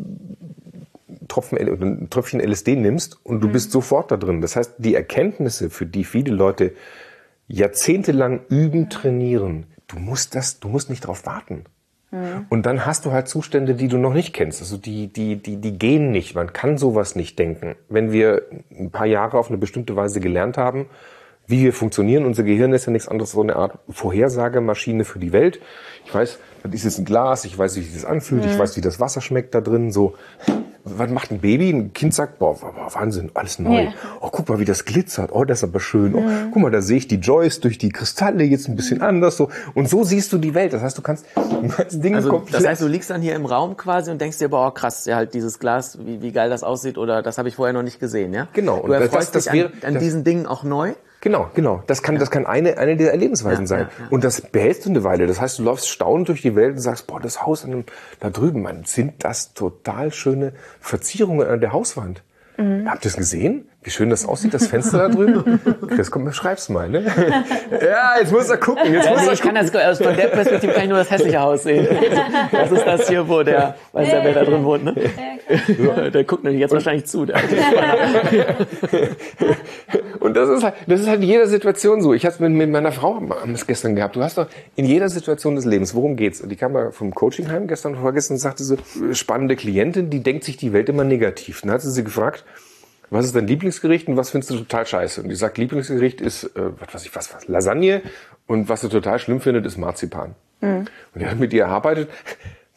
Tropfen, ein Tröpfchen L S D nimmst und du mhm. bist sofort da drin. Das heißt, die Erkenntnisse, für die viele Leute jahrzehntelang üben, trainieren, du musst das, du musst nicht drauf warten. Mhm. Und dann hast du halt Zustände, die du noch nicht kennst. Also die, die, die, die gehen nicht. Man kann sowas nicht denken. Wenn wir ein paar Jahre auf eine bestimmte Weise gelernt haben, wie wir funktionieren, unser Gehirn ist ja nichts anderes, so eine Art Vorhersagemaschine für die Welt. Ich weiß, das ist jetzt ein Glas, ich weiß, wie sich das anfühlt, mhm. ich weiß, wie das Wasser schmeckt da drin, so. Was macht ein Baby? Ein Kind sagt, boah, Wahnsinn, alles neu. Yeah. Oh, guck mal, wie das glitzert. Oh, das ist aber schön. Oh, mhm. guck mal, da sehe ich die Joyce durch die Kristalle jetzt ein bisschen anders. So. Und so siehst du die Welt. Das heißt, du kannst, du kannst Dinge also, komplett... Das heißt, du liegst dann hier im Raum quasi und denkst dir, boah, krass, ja, halt dieses Glas, wie, wie geil das aussieht, oder das habe ich vorher noch nicht gesehen, ja? Genau. Du erfreust das, das, das dich wäre, an, an diesen Dingen auch neu? Genau, genau. Das kann, ja. das kann eine, eine der Erlebensweisen ja, sein. Ja, ja. Und das behältst du eine Weile. Das heißt, du läufst staunend durch die Welt und sagst, boah, das Haus an dem, da drüben, man, sind das total schöne Verzierungen an der Hauswand. Mhm. Habt ihr das gesehen? Wie schön das aussieht, das Fenster da drüben? Das kommt, schreib's mal, ne? Ja, jetzt muss er gucken. Jetzt ja, muss nee, er ich gucken. kann das, also von der Perspektive kann ich nur das hässliche Haus sehen. Das ist das hier, wo der, weiß ja, wer da drin wohnt, ne? Ja, der guckt nämlich jetzt wahrscheinlich zu. Der Und das ist halt, das ist halt in jeder Situation so. Ich hatte es mit, mit meiner Frau gestern gehabt. Du hast doch in jeder Situation des Lebens, worum geht's? Die kam mal vom Coaching heim gestern und vorgestern und sagte so, spannende Klientin, die denkt sich die Welt immer negativ. Dann hat sie sie gefragt, was ist dein Lieblingsgericht und was findest du total scheiße? Und die sagt, Lieblingsgericht ist, äh, was weiß ich, was, was, Lasagne, und was sie total schlimm findet, ist Marzipan. Mhm. Und er hat mit ihr erarbeitet,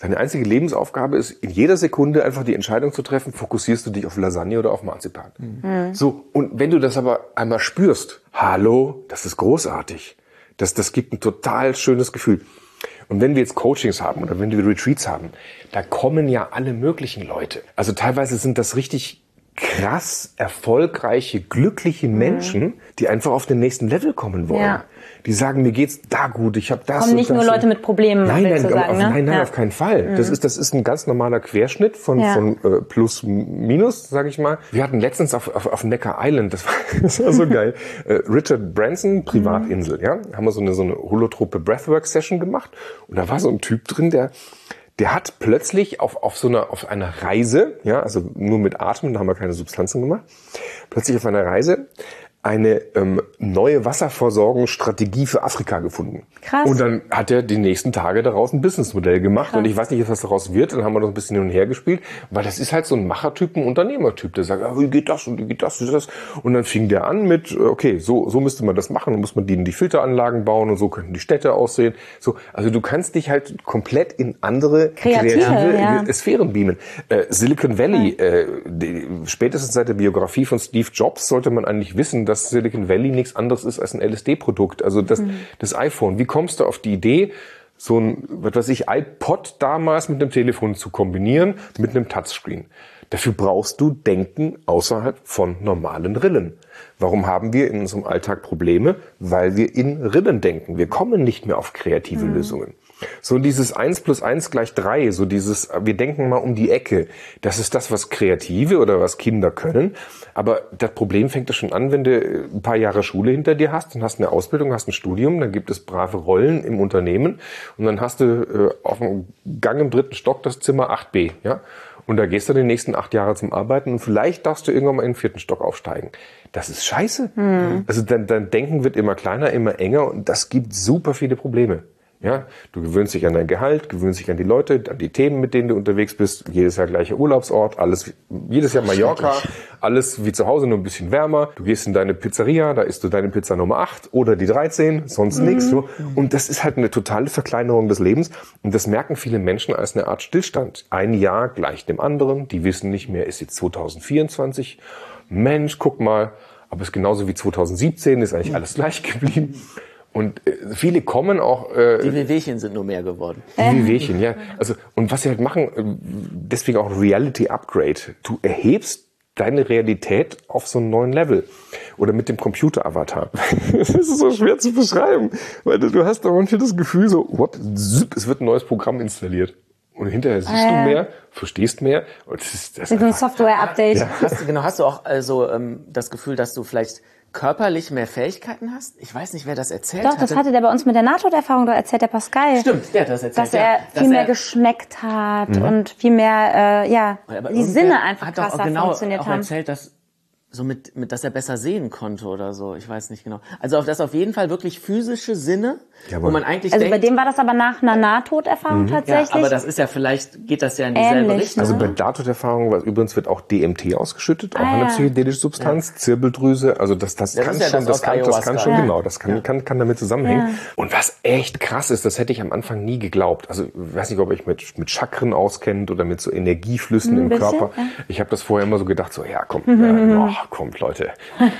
Deine einzige Lebensaufgabe ist, in jeder Sekunde einfach die Entscheidung zu treffen, fokussierst du dich auf Lasagne oder auf Marzipan. Mhm. So, und wenn du das aber einmal spürst, hallo, das ist großartig. Das, das gibt ein total schönes Gefühl. Und wenn wir jetzt Coachings haben oder wenn wir Retreats haben, da kommen ja alle möglichen Leute. Also teilweise sind das richtig krass erfolgreiche, glückliche Menschen, mhm. die einfach auf den nächsten Level kommen wollen. Ja. Die sagen, mir geht's da gut, ich habe das kommen und nicht das nur Leute mit Problemen, nein, nein, zu sagen, auf, ne? nein, nein, ja. auf keinen Fall. Mhm. Das ist das ist ein ganz normaler Querschnitt von ja. von äh, plus minus, sage ich mal. Wir hatten letztens auf auf, auf Necker Island, das war, das war so geil. Äh, Richard Branson, Privatinsel, mhm. ja, haben wir so eine so eine holotrope Breathwork Session gemacht und da war so ein Typ drin, der Der hat plötzlich auf, auf so einer, auf einer Reise, ja, also nur mit Atmen, da haben wir keine Substanzen gemacht, plötzlich auf einer Reise eine ähm, neue Wasserversorgungsstrategie für Afrika gefunden. Krass. Und dann hat er die nächsten Tage daraus ein Businessmodell gemacht. Krass. Und ich weiß nicht, was daraus wird. Dann haben wir noch ein bisschen hin und her gespielt. Weil das ist halt so ein Machertyp, ein Unternehmertyp. Der sagt, ah, wie geht das und wie geht das und das. Und dann fing der an mit, okay, so so müsste man das machen. Dann muss man die, die Filteranlagen bauen und so könnten die Städte aussehen. So, also du kannst dich halt komplett in andere kreative, kreative ja. Sphären beamen. Äh, Silicon Valley, ja. äh, die, spätestens seit der Biografie von Steve Jobs sollte man eigentlich wissen, dass Silicon Valley nichts anderes ist als ein L S D-Produkt. Also das, mhm. das iPhone. Wie kommst du auf die Idee, so ein, was weiß ich, iPod damals mit einem Telefon zu kombinieren, mit einem Touchscreen? Dafür brauchst du Denken außerhalb von normalen Rillen. Warum haben wir in unserem Alltag Probleme? Weil wir in Rillen denken. Wir kommen nicht mehr auf kreative mhm. Lösungen. So dieses eins plus eins gleich drei, so dieses, wir denken mal um die Ecke. Das ist das, was Kreative oder was Kinder können. Aber das Problem fängt ja schon an, wenn du ein paar Jahre Schule hinter dir hast, dann hast du eine Ausbildung, hast ein Studium, dann gibt es brave Rollen im Unternehmen und dann hast du äh, auf dem Gang im dritten Stock das Zimmer acht B, ja. Und da gehst du die nächsten acht Jahre zum Arbeiten und vielleicht darfst du irgendwann mal in den vierten Stock aufsteigen. Das ist scheiße. Hm. Also dein, dein Denken wird immer kleiner, immer enger und das gibt super viele Probleme. Ja, du gewöhnst dich an dein Gehalt, gewöhnst dich an die Leute, an die Themen, mit denen du unterwegs bist. Jedes Jahr gleicher Urlaubsort, alles, jedes Jahr Mallorca, alles wie zu Hause, nur ein bisschen wärmer. Du gehst in deine Pizzeria, da isst du deine Pizza Nummer acht oder die dreizehn, sonst mhm. nichts. So. Und das ist halt eine totale Verkleinerung des Lebens. Und das merken viele Menschen als eine Art Stillstand. Ein Jahr gleich dem anderen. Die wissen nicht mehr, ist jetzt zwanzig vierundzwanzig. Mensch, guck mal, aber es ist genauso wie zwanzig siebzehn, ist eigentlich alles gleich geblieben. Und äh, viele kommen auch... Äh, die Wehwehchen sind nur mehr geworden. Die Wehwehchen, ja. Also, und was sie halt machen, äh, deswegen auch Reality Upgrade. Du erhebst deine Realität auf so einen neuen Level. Oder mit dem Computer-Avatar. Das ist so schwer zu beschreiben. Weil du, du hast da manchmal das Gefühl so, what? Es wird ein neues Programm installiert. Und hinterher siehst äh. du mehr, verstehst mehr. Und das ist, das ist ein Software-Update. Ja. Hast, genau, hast du auch also ähm, das Gefühl, dass du vielleicht körperlich mehr Fähigkeiten hast? Ich weiß nicht, wer das erzählt hat. Doch, das hatte der bei uns mit der Nahtoderfahrung, da erzählt der Pascal. Stimmt, der hat das erzählt. Dass er ja, viel dass mehr er geschmeckt hat mhm. und viel mehr, äh, ja, aber die Sinne einfach hat krasser auch genau funktioniert auch haben. erzählt, dass so mit, mit, dass er besser sehen konnte oder so. Ich weiß nicht genau. Also auf das auf jeden Fall wirklich physische Sinne, ja, wo man eigentlich also denkt, bei dem war das aber nach einer Nahtoderfahrung mhm. tatsächlich. Ja, aber das ist ja vielleicht, geht das ja in dieselbe Ähnlich, Richtung. Also bei Nahtoderfahrung, übrigens wird auch D M T ausgeschüttet, auch ah, eine psychedelische Substanz, ja. Zirbeldrüse, also das, das, das kann ja schon, das, das kann, das kann schon, ja. genau, das kann, ja. kann, kann damit zusammenhängen. Ja. Und was echt krass ist, das hätte ich am Anfang nie geglaubt. Also ich weiß nicht, ob ich mit, mit Chakren auskennt oder mit so Energieflüssen ein im bisschen, Körper. Ja. Ich habe das vorher immer so gedacht, so ja, komm, ja, oh, kommt Leute.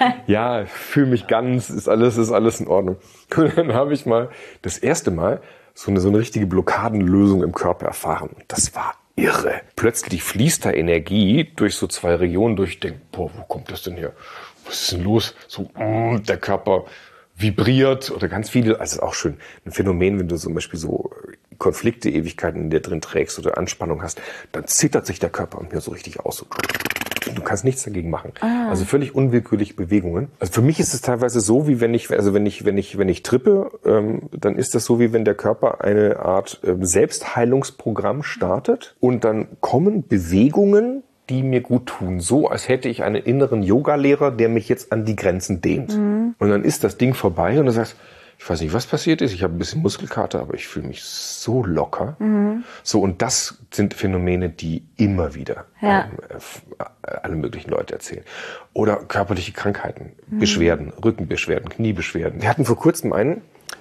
Ja, fühle mich ganz, ist alles, ist alles in Ordnung. Und dann habe ich mal das erste Mal so eine, so eine richtige Blockadenlösung im Körper erfahren. Das war irre. Plötzlich fließt da Energie durch so zwei Regionen durch. Ich denke, boah, wo kommt das denn her? Was ist denn los? So, mm, der Körper vibriert oder ganz viele, also ist auch schön. Ein Phänomen, wenn du zum Beispiel so Konflikte, Ewigkeiten in dir drin trägst oder Anspannung hast, dann zittert sich der Körper und mir so richtig aus. So. Du kannst nichts dagegen machen. Ah. Also völlig unwillkürliche Bewegungen. Also für mich ist es teilweise so, wie wenn ich, also wenn ich, wenn ich, wenn ich trippe, ähm, dann ist das so, wie wenn der Körper eine Art ähm, Selbstheilungsprogramm startet und dann kommen Bewegungen, die mir gut tun. So, als hätte ich einen inneren Yoga-Lehrer, der mich jetzt an die Grenzen dehnt. Mhm. Und dann ist das Ding vorbei und du sagst, ich weiß nicht, was passiert ist. Ich habe ein bisschen Muskelkater, aber ich fühle mich so locker. Mhm. So, und das sind Phänomene, die immer wieder ja. ähm, alle möglichen Leute erzählen. Oder körperliche Krankheiten, mhm. Beschwerden, Rückenbeschwerden, Kniebeschwerden. Wir hatten vor kurzem einen,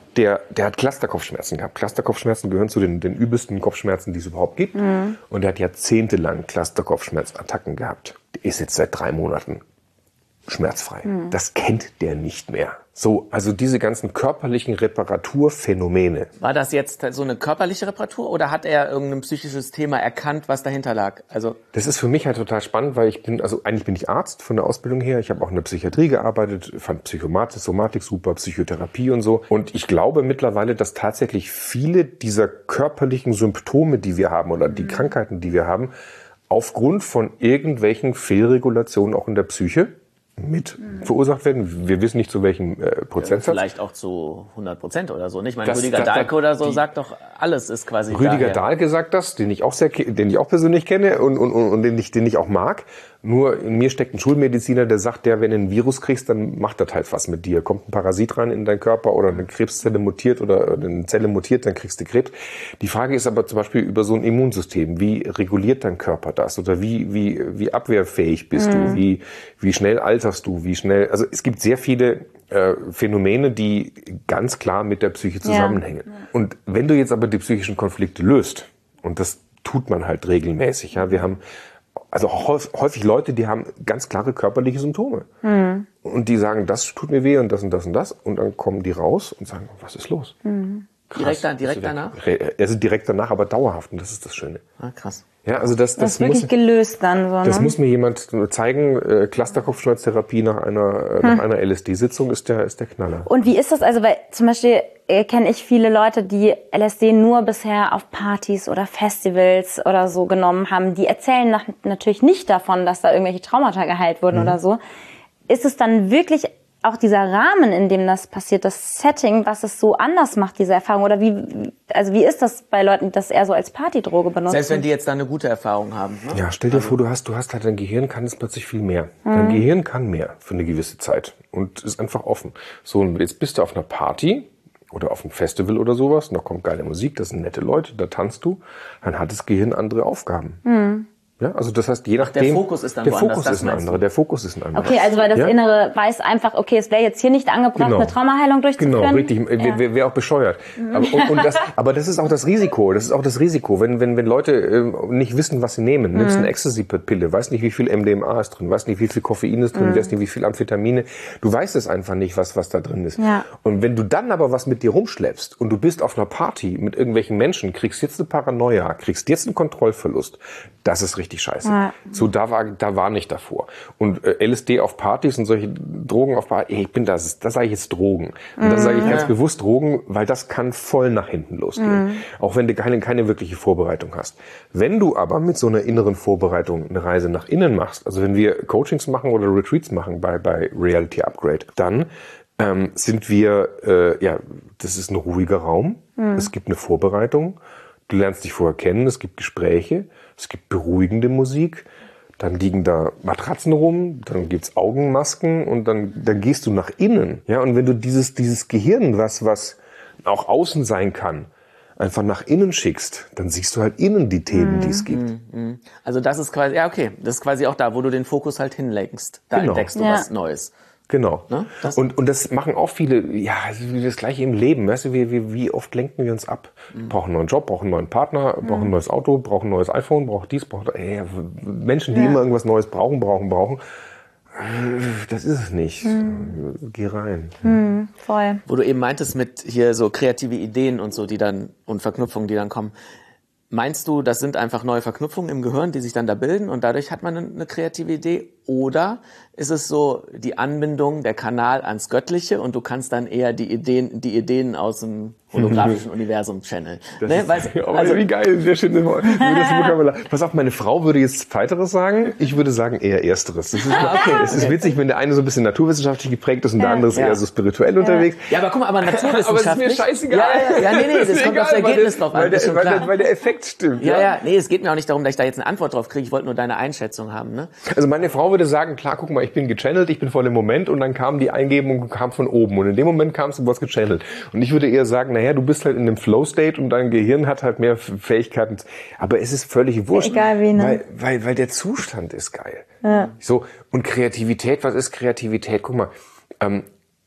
der, der hat Clusterkopfschmerzen gehabt. Clusterkopfschmerzen gehören zu den, den übelsten Kopfschmerzen, die es überhaupt gibt. Mhm. Und der hat jahrzehntelang Clusterkopfschmerzattacken gehabt. Der ist jetzt seit drei Monaten schmerzfrei. Mhm. Das kennt der nicht mehr. So, also diese ganzen körperlichen Reparaturphänomene. War das jetzt so eine körperliche Reparatur oder hat er irgendein psychisches Thema erkannt, was dahinter lag? Also das ist für mich halt total spannend, weil ich bin, also eigentlich bin ich Arzt von der Ausbildung her. Ich habe auch in der Psychiatrie gearbeitet, fand Psychomatik, Somatik super, Psychotherapie und so. Und ich glaube mittlerweile, dass tatsächlich viele dieser körperlichen Symptome, die wir haben oder die mhm. Krankheiten, die wir haben, aufgrund von irgendwelchen Fehlregulationen auch in der Psyche mit mhm. verursacht werden. Wir wissen nicht, zu welchem äh, Prozentsatz. Ja, vielleicht auch zu hundert Prozent oder so. Nicht? Ich meine, das, Rüdiger das, Dahlke oder so die, sagt doch, alles ist quasi Rüdiger daher. Dahlke sagt das, den ich auch sehr, den ich auch persönlich kenne und, und, und, und den ich, den ich auch mag. Nur in mir steckt ein Schulmediziner, der sagt, der, wenn du ein Virus kriegst, dann macht das halt was mit dir. Kommt ein Parasit rein in deinen Körper oder eine Krebszelle mutiert oder eine Zelle mutiert, dann kriegst du Krebs. Die Frage ist aber zum Beispiel über so ein Immunsystem. Wie reguliert dein Körper das? Oder wie, wie, wie abwehrfähig bist mhm. du? Wie, wie schnell alterst du? Wie schnell, also es gibt sehr viele äh, Phänomene, die ganz klar mit der Psyche zusammenhängen. Ja. Und wenn du jetzt aber die psychischen Konflikte löst, und das tut man halt regelmäßig, ja, wir haben also häufig Leute, die haben ganz klare körperliche Symptome. Mhm. Und die sagen, das tut mir weh und das und das und das. Und dann kommen die raus und sagen, was ist los? Mhm. Direkt, dann, direkt danach? Also direkt danach, aber dauerhaft. Und das ist das Schöne. Ah, krass. Ja, also das, das, das ist wirklich muss, gelöst dann. So, das ne? muss mir jemand zeigen. Äh, Clusterkopfschmerztherapie nach einer, hm. nach einer L S D-Sitzung ist der, ist der Knaller. Und wie ist das? Also, weil zum Beispiel äh, kenne ich viele Leute, die L S D nur bisher auf Partys oder Festivals oder so genommen haben. Die erzählen nach, natürlich nicht davon, dass da irgendwelche Traumata geheilt wurden mhm. oder so. Ist es dann wirklich auch dieser Rahmen, in dem das passiert, das Setting, was es so anders macht, diese Erfahrung? Oder wie, also wie ist das bei Leuten, die das eher so als Partydroge benutzen? Selbst wenn die jetzt da eine gute Erfahrung haben. Ne? Ja, stell dir also. vor, du hast, du hast halt, dein Gehirn kann es plötzlich viel mehr. Mhm. Dein Gehirn kann mehr für eine gewisse Zeit und ist einfach offen. So, und jetzt bist du auf einer Party oder auf einem Festival oder sowas, und da kommt geile Musik, das sind nette Leute, da tanzt du, dann hat das Gehirn andere Aufgaben. Mhm. Ja, also das heißt, je nachdem. Der Fokus ist dann der woanders. Fokus ist ein anderer. Der Fokus ist ein anderer. Okay, also weil das ja? Innere weiß einfach, okay, es wäre jetzt hier nicht angebracht, genau. eine Traumaheilung durchzuführen. Genau, richtig. Ja. Wäre wär auch bescheuert. Mhm. Aber, und, und das, aber das ist auch das Risiko. Das ist auch das Risiko, wenn wenn wenn Leute äh, nicht wissen, was sie nehmen. Mhm. Nimmst eine Ecstasy-Pille, weißt nicht, wie viel M D M A ist drin, weißt nicht, wie viel Koffein ist drin, mhm. weißt nicht, wie viel Amphetamine. Du weißt es einfach nicht, was was da drin ist. Ja. Und wenn du dann aber was mit dir rumschleppst und du bist auf einer Party mit irgendwelchen Menschen, kriegst jetzt eine Paranoia, kriegst jetzt einen Kontrollverlust, das ist richtig scheiße. Ja. So, da war, da war nicht davor. Und äh, L S D auf Partys und solche Drogen auf Partys, ich bin das, das sage ich jetzt Drogen. Und mhm. das sage ich ganz ja. bewusst Drogen, weil das kann voll nach hinten losgehen. Mhm. Auch wenn du keine, keine wirkliche Vorbereitung hast. Wenn du aber mit so einer inneren Vorbereitung eine Reise nach innen machst, also wenn wir Coachings machen oder Retreats machen bei, bei Reality Upgrade, dann ähm, sind wir, äh, ja, das ist ein ruhiger Raum. Mhm. Es gibt eine Vorbereitung. Du lernst dich vorher kennen, es gibt Gespräche, es gibt beruhigende Musik, dann liegen da Matratzen rum, dann gibt's Augenmasken und dann, dann gehst du nach innen. Ja, und wenn du dieses, dieses Gehirn, was, was auch außen sein kann, einfach nach innen schickst, dann siehst du halt innen die Themen, mhm. die es gibt. Also das ist quasi, ja okay, das ist quasi auch da, wo du den Fokus halt hinlenkst. Da genau. entdeckst du ja. was Neues. Genau. Ne? Das und, und das machen auch viele, ja, das Gleiche im Leben. Weißt du, wie, wie, wie oft lenken wir uns ab? Mhm. Brauchen einen neuen Job, brauchen einen neuen Partner, mhm. brauchen ein neues Auto, brauchen ein neues iPhone, brauchen dies, brauchen, ey, Menschen, die ja. immer irgendwas Neues brauchen, brauchen, brauchen. Das ist es nicht. Mhm. Geh rein. Mhm, voll. Wo du eben meintest mit hier so kreative Ideen und so, die dann, und Verknüpfungen, die dann kommen. Meinst du, das sind einfach neue Verknüpfungen im Gehirn, die sich dann da bilden und dadurch hat man eine kreative Idee? Oder ist es so die Anbindung, der Kanal ans Göttliche und du kannst dann eher die Ideen, die Ideen aus dem holographischen Universum channeln? Ne? Oh, also, wie geil, sehr schön. Pass auf, meine Frau würde jetzt Zweiteres sagen, ich würde sagen eher Ersteres. Das ist, ah, okay, es ist okay. witzig, wenn der eine so ein bisschen naturwissenschaftlich geprägt ist und der andere ist ja. eher so spirituell ja. unterwegs. Ja, aber guck mal, aber naturwissenschaftlich... aber es ist mir scheißegal. Ja, ja, ja nee, nee, das, das kommt egal, aufs Ergebnis drauf an. Weil der, weil, der, weil der Effekt stimmt. Ja, ja, ja, nee, es geht mir auch nicht darum, dass ich da jetzt eine Antwort drauf kriege, ich wollte nur deine Einschätzung haben. Ne? Also meine Frau würde sagen, klar, guck mal, ich bin gechannelt, ich bin voll im Moment und dann kam die Eingebung kam von oben und in dem Moment kamst du was gechannelt. Und ich würde eher sagen, naja, du bist halt in einem Flow-State und dein Gehirn hat halt mehr Fähigkeiten. Aber es ist völlig wurscht, egal wie, ne? weil, weil, weil der Zustand ist geil. Ja. So, und Kreativität, was ist Kreativität? Guck mal, ähm,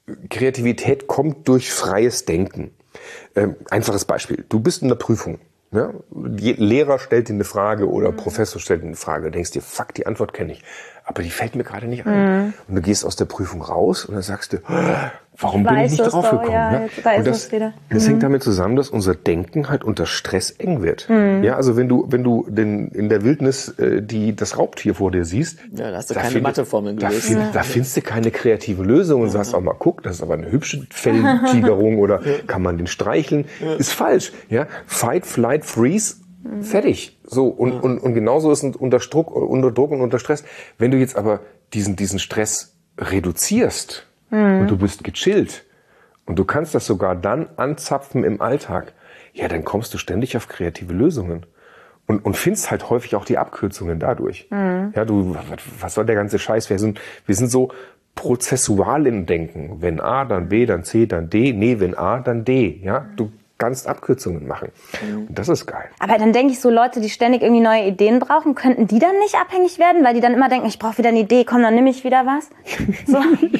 Kreativität kommt durch freies Denken. Ähm, einfaches Beispiel. Du bist in der Prüfung. Ja? Die Lehrer stellt dir eine Frage oder mhm. Professor stellt dir eine Frage. Du denkst dir, fuck, die Antwort kenne ich. Aber die fällt mir gerade nicht ein. Mhm. Und du gehst aus der Prüfung raus und dann sagst du, warum ich bin ich nicht drauf gekommen? Ja, ja? Jetzt, da und das, das mhm. hängt damit zusammen, dass unser Denken halt unter Stress eng wird. Mhm. Ja, also wenn du, wenn du den, in der Wildnis äh, die, das Raubtier vor dir siehst, ja, da hast du da keine Matheformeln gelöst. Da, find, ja. da findest du keine kreative Lösung und ja. sagst auch mal, guck, das ist aber eine hübsche Felltigerung oder kann man den streicheln? Ja. Ist falsch. Ja, Fight, Flight, Freeze. Fertig. So, und, ja. und, und genauso ist es unter Druck, unter Druck und unter Stress. Wenn du jetzt aber diesen, diesen Stress reduzierst mhm. und du bist gechillt und du kannst das sogar dann anzapfen im Alltag, ja, dann kommst du ständig auf kreative Lösungen. Und, und findest halt häufig auch die Abkürzungen dadurch. Mhm. Ja, du, was soll der ganze Scheiß? Wir sind, wir sind so prozessual im Denken. Wenn A, dann B, dann C, dann D. Nee, wenn A, dann D. Ja, du kannst Abkürzungen machen. Mhm. Und das ist geil. Aber dann denke ich, so Leute, die ständig irgendwie neue Ideen brauchen, könnten die dann nicht abhängig werden? Weil die dann immer denken, ich brauche wieder eine Idee, komm, dann nehme ich wieder was? So.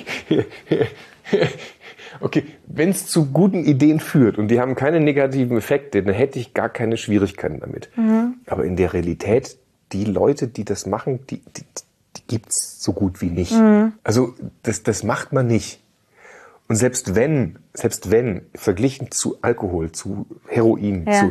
Okay, wenn es zu guten Ideen führt und die haben keine negativen Effekte, dann hätte ich gar keine Schwierigkeiten damit. Mhm. Aber in der Realität, die Leute, die das machen, die, die, die gibt's so gut wie nicht. Mhm. Also das, das macht man nicht. Und selbst wenn, selbst wenn, verglichen zu Alkohol, zu Heroin, ja.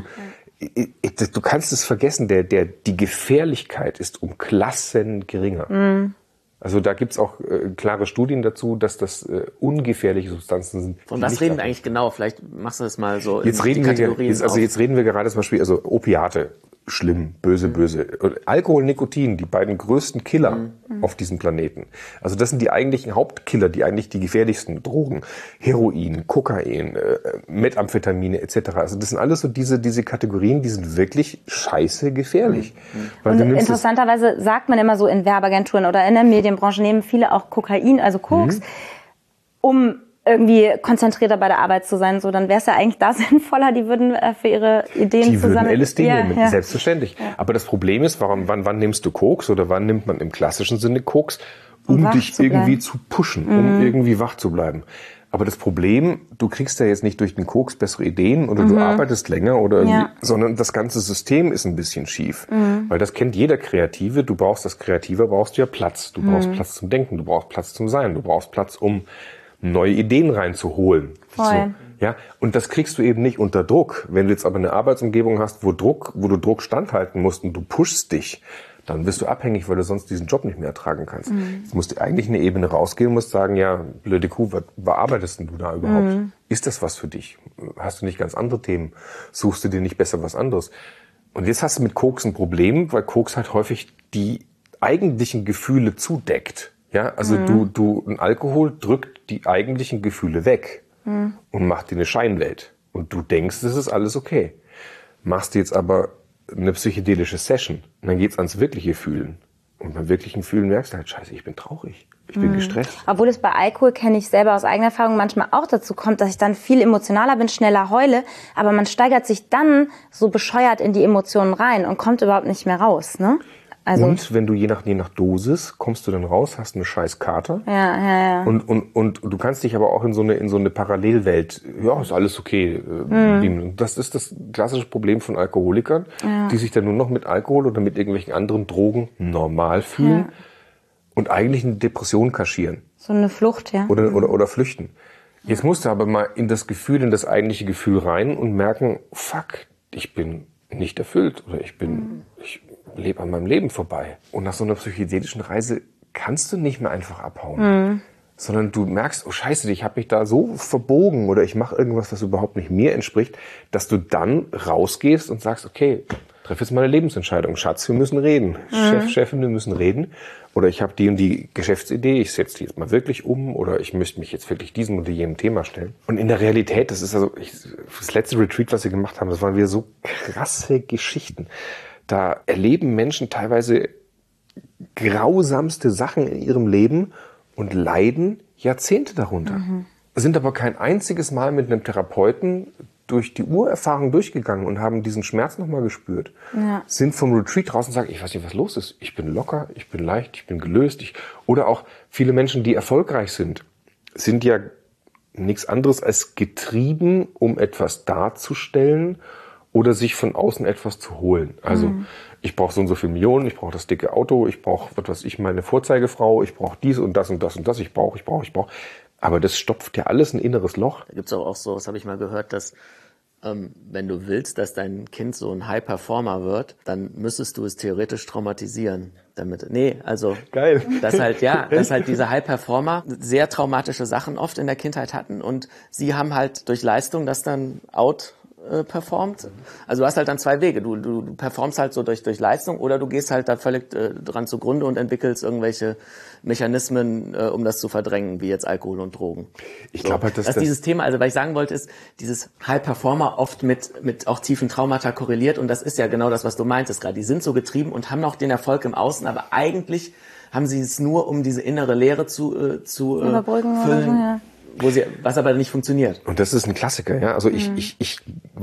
zu, du kannst es vergessen, der, der, die Gefährlichkeit ist um Klassen geringer. Mhm. Also da gibt's auch äh, klare Studien dazu, dass das äh, ungefährliche Substanzen sind. Von was reden wir eigentlich genau? Vielleicht machst du das mal so jetzt in reden die Kategorien wir, jetzt, Also jetzt reden wir gerade zum Beispiel, also Opiate. Schlimm, böse, mhm. böse. Alkohol, Nikotin, die beiden größten Killer mhm. auf diesem Planeten. Also das sind die eigentlichen Hauptkiller, die eigentlich die gefährlichsten Drogen. Heroin, Kokain, äh, Methamphetamine et cetera. Also das sind alles so diese diese Kategorien, die sind wirklich scheiße gefährlich. Mhm. Weil und interessanterweise sagt man immer so in Werbeagenturen oder in der Medienbranche nehmen viele auch Kokain, also Koks, mhm. um irgendwie konzentrierter bei der Arbeit zu sein, so dann wäre es ja eigentlich da sinnvoller, die würden äh, für ihre Ideen die zusammen... Die würden L S D ja, nehmen, ja. selbstverständlich. Ja. Aber das Problem ist, warum, wann, wann nimmst du Koks oder wann nimmt man im klassischen Sinne Koks, um, um dich zu irgendwie zu pushen, mhm. um irgendwie wach zu bleiben. Aber das Problem, du kriegst ja jetzt nicht durch den Koks bessere Ideen oder mhm. du arbeitest länger oder ja. sondern das ganze System ist ein bisschen schief. Mhm. Weil das kennt jeder Kreative, du brauchst das Kreative, brauchst du ja Platz. Du mhm. brauchst Platz zum Denken, du brauchst Platz zum Sein, du brauchst Platz, um neue Ideen reinzuholen. Voll. So, ja, und das kriegst du eben nicht unter Druck. Wenn du jetzt aber eine Arbeitsumgebung hast, wo Druck, wo du Druck standhalten musst und du pushst dich, dann bist du abhängig, weil du sonst diesen Job nicht mehr ertragen kannst. Mhm. Jetzt musst du eigentlich eine Ebene rausgehen und musst sagen, ja, blöde Kuh, was bearbeitest denn du da überhaupt? Mhm. Ist das was für dich? Hast du nicht ganz andere Themen? Suchst du dir nicht besser was anderes? Und jetzt hast du mit Koks ein Problem, weil Koks halt häufig die eigentlichen Gefühle zudeckt. Ja, also mhm. du, du, ein Alkohol drückt die eigentlichen Gefühle weg mhm. und macht dir eine Scheinwelt. Und du denkst, das ist alles okay. Machst du jetzt aber eine psychedelische Session und dann geht's ans wirkliche Fühlen. Und beim wirklichen Fühlen merkst du halt, scheiße, ich bin traurig, ich bin mhm. gestresst. Obwohl es bei Alkohol, kenne ich selber aus eigener Erfahrung, manchmal auch dazu kommt, dass ich dann viel emotionaler bin, schneller heule, aber man steigert sich dann so bescheuert in die Emotionen rein und kommt überhaupt nicht mehr raus, ne? Also und wenn du je nach, je nach Dosis kommst du dann raus, hast eine scheiß Kater. Ja, ja, ja. Und, und, und du kannst dich aber auch in so eine, in so eine Parallelwelt, ja, ist alles okay. Mhm. Das ist das klassische Problem von Alkoholikern, ja. die sich dann nur noch mit Alkohol oder mit irgendwelchen anderen Drogen normal fühlen ja. und eigentlich eine Depression kaschieren. So eine Flucht, ja. Oder, oder, oder flüchten. Jetzt musst du aber mal in das Gefühl, in das eigentliche Gefühl rein und merken, fuck, ich bin nicht erfüllt oder ich bin, mhm. ich lebe an meinem Leben vorbei. Und nach so einer psychedelischen Reise kannst du nicht mehr einfach abhauen. Mhm. Sondern du merkst, oh scheiße, ich habe mich da so verbogen oder ich mache irgendwas, was überhaupt nicht mir entspricht, dass du dann rausgehst und sagst, okay, treffe jetzt mal eine Lebensentscheidung. Schatz, wir müssen reden. Mhm. Chef, Chefin, wir müssen reden. Oder ich habe die und die Geschäftsidee, ich setze die jetzt mal wirklich um oder ich möchte mich jetzt wirklich diesem oder jenem Thema stellen. Und in der Realität, das ist also, ich, das letzte Retreat, was wir gemacht haben, das waren wieder so krasse Geschichten. Da erleben Menschen teilweise grausamste Sachen in ihrem Leben und leiden Jahrzehnte darunter. Mhm. Sind aber kein einziges Mal mit einem Therapeuten durch die Urerfahrung durchgegangen und haben diesen Schmerz nochmal gespürt. Ja. Sind vom Retreat raus und sagen, ich weiß nicht, was los ist. Ich bin locker, ich bin leicht, ich bin gelöst. Ich, oder auch viele Menschen, die erfolgreich sind, sind ja nichts anderes als getrieben, um etwas darzustellen oder sich von außen etwas zu holen. Also mhm. ich brauche so und so viele Millionen, ich brauche das dicke Auto, ich brauche, was weiß ich, meine Vorzeigefrau, ich brauche dies und das und das und das, ich brauche, ich brauche, ich brauche. Aber das stopft ja alles ein inneres Loch. Da gibt's aber auch so, das habe ich mal gehört, dass ähm, wenn du willst, dass dein Kind so ein High-Performer wird, dann müsstest du es theoretisch traumatisieren. Damit, nee, also, geil. dass halt, ja, dass halt diese High-Performer sehr traumatische Sachen oft in der Kindheit hatten und sie haben halt durch Leistung das dann out äh, performt. Also du hast halt dann zwei Wege. Du, du, du performst halt so durch, durch Leistung oder du gehst halt da völlig äh, dran zugrunde und entwickelst irgendwelche Mechanismen, äh, um das zu verdrängen, wie jetzt Alkohol und Drogen. Ich glaube halt, dass dass das dieses Thema, also was ich sagen wollte, ist, dieses High-Performer oft mit mit auch tiefen Traumata korreliert und das ist ja genau das, was du meintest gerade. Die sind so getrieben und haben auch den Erfolg im Außen, aber eigentlich haben sie es nur, um diese innere Leere zu äh, zu äh, Überbrücken füllen, oder so, ja. wo sie, was aber nicht funktioniert. Und das ist ein Klassiker, ja. Also ich, Mhm. ich, ich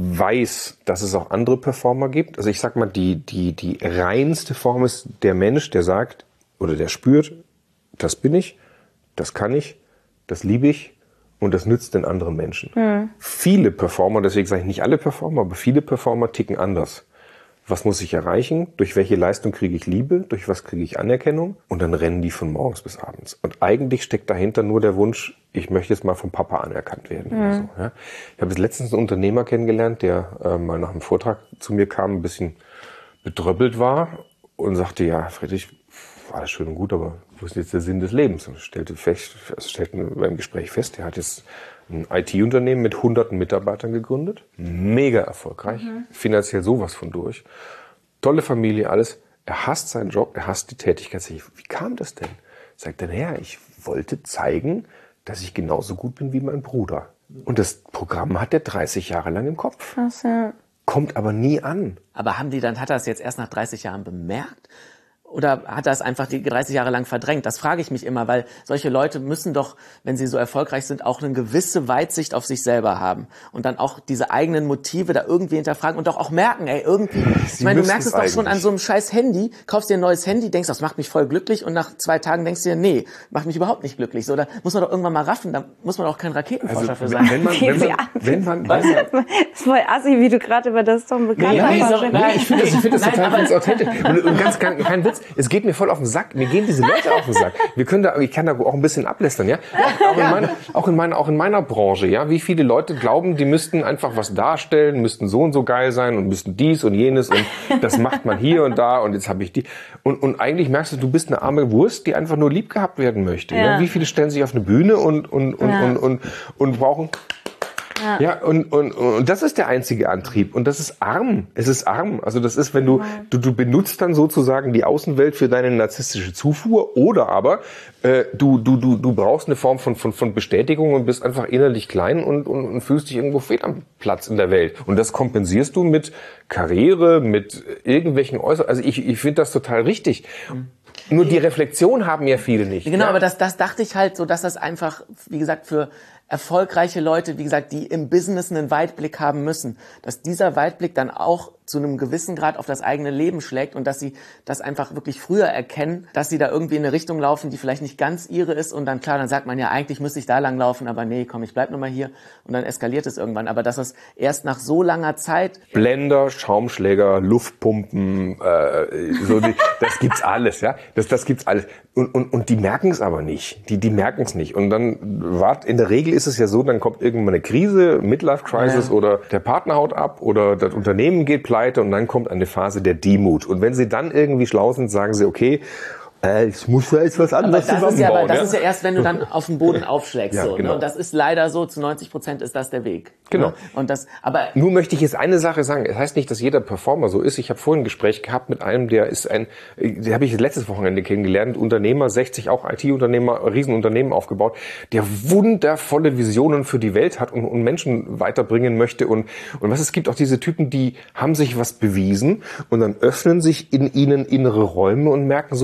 weiß, dass es auch andere Performer gibt. Also ich sag mal, die, die, die reinste Form ist der Mensch, der sagt oder der spürt, das bin ich, das kann ich, das liebe ich und das nützt den anderen Menschen. Mhm. Viele Performer, deswegen sage ich nicht alle Performer, aber viele Performer ticken anders. Was muss ich erreichen? Durch welche Leistung kriege ich Liebe? Durch was kriege ich Anerkennung? Und dann rennen die von morgens bis abends. Und eigentlich steckt dahinter nur der Wunsch, ich möchte jetzt mal vom Papa anerkannt werden. Mhm. Oder so, ja. Ich habe jetzt letztens einen Unternehmer kennengelernt, der äh, mal nach einem Vortrag zu mir kam, ein bisschen bedröppelt war und sagte, ja, Friedrich, war das schön und gut, aber wo ist jetzt der Sinn des Lebens? Und stellte fest, stellte beim Gespräch fest, er hat jetzt ein I T-Unternehmen mit hunderten Mitarbeitern gegründet. Mega erfolgreich. Mhm. Finanziell sowas von durch. Tolle Familie, alles. Er hasst seinen Job, er hasst die Tätigkeit. Wie kam das denn? Sagt er, naja, ich wollte zeigen, dass ich genauso gut bin wie mein Bruder. Und das Programm hat er dreißig Jahre lang im Kopf. Krass, ja. Kommt aber nie an. Aber haben die dann, hat er es jetzt erst nach dreißig Jahren bemerkt? Oder hat er es einfach die dreißig Jahre lang verdrängt? Das frage ich mich immer, weil solche Leute müssen doch, wenn sie so erfolgreich sind, auch eine gewisse Weitsicht auf sich selber haben. Und dann auch diese eigenen Motive da irgendwie hinterfragen und doch auch merken, ey, irgendwie, ich meine, du merkst es doch schon an so einem scheiß Handy, kaufst dir ein neues Handy, denkst, das macht mich voll glücklich und nach zwei Tagen denkst du dir, nee, macht mich überhaupt nicht glücklich. So, da muss man doch irgendwann mal raffen, da muss man auch kein Raketenforscher also, für sein. Wenn man, wenn man, wenn man, weißt du, Das ist voll assi, wie du gerade über das Tom bekannt nee, hast. nee, nein, ich finde das, ich find das total ganz authentisch. Und, und ganz kein, kein Witz, es geht mir voll auf den Sack. Mir gehen diese Leute auf den Sack. Wir können da, ich kann da auch ein bisschen ablästern, ja. Auch in meiner, auch in meiner, auch in meiner Branche, ja. Wie viele Leute glauben, die müssten einfach was darstellen, müssten so und so geil sein und müssten dies und jenes und das macht man hier und da und jetzt habe ich die. Und, und eigentlich merkst du, du bist eine arme Wurst, die einfach nur lieb gehabt werden möchte. Ja. Ja? Wie viele stellen sich auf eine Bühne und, und, und, ja. und, und, und brauchen Ja, ja und, und, und das ist der einzige Antrieb. Und das ist arm. Es ist arm. Also das ist, wenn du, du, du benutzt dann sozusagen die Außenwelt für deine narzisstische Zufuhr oder aber äh, du, du, du, du brauchst eine Form von, von, von Bestätigung und bist einfach innerlich klein und, und, und fühlst dich irgendwo fehl am Platz in der Welt. Und das kompensierst du mit Karriere, mit irgendwelchen Äußerungen. Also ich, ich finde das total richtig. Mhm. Nur die Reflexion haben ja viele nicht. Genau, ja? aber das, das dachte ich halt so, dass das einfach, wie gesagt, für erfolgreiche Leute, wie gesagt, die im Business einen Weitblick haben müssen, dass dieser Weitblick dann auch zu einem gewissen Grad auf das eigene Leben schlägt und dass sie das einfach wirklich früher erkennen, dass sie da irgendwie in eine Richtung laufen, die vielleicht nicht ganz ihre ist und dann klar, dann sagt man ja, eigentlich müsste ich da lang laufen, aber nee, komm, ich bleib nur mal hier und dann eskaliert es irgendwann. Aber dass es erst nach so langer Zeit... Blender, Schaumschläger, Luftpumpen, äh, so die, das gibt's alles, ja, das, das gibt's alles. Und, und, und die merken es aber nicht, die, die merken es nicht. Und dann wart, in der Regel ist es ja so, dann kommt irgendwann eine Krise, Midlife-Crisis ja. oder der Partner haut ab oder das Unternehmen geht pleite und dann kommt eine Phase der Demut. Und wenn sie dann irgendwie schlau sind, sagen sie, okay, äh, ich muss ja jetzt was anderes aber das zusammenbauen. Ist ja, aber das ja? ist ja erst, wenn du dann auf den Boden aufschlägst. Ja, so, genau. ne? Und das ist leider so, zu neunzig Prozent ist das der Weg. Genau. Ne? Und das, aber nur möchte ich jetzt eine Sache sagen. Es das heißt nicht, dass jeder Performer so ist. Ich habe vorhin ein Gespräch gehabt mit einem, der ist ein, den habe ich letztes Wochenende kennengelernt, Unternehmer, sechzig, auch I T-Unternehmer, Riesenunternehmen aufgebaut, der wundervolle Visionen für die Welt hat und, und Menschen weiterbringen möchte. Und, und was es gibt auch diese Typen, die haben sich was bewiesen und dann öffnen sich in ihnen innere Räume und merken so, jetzt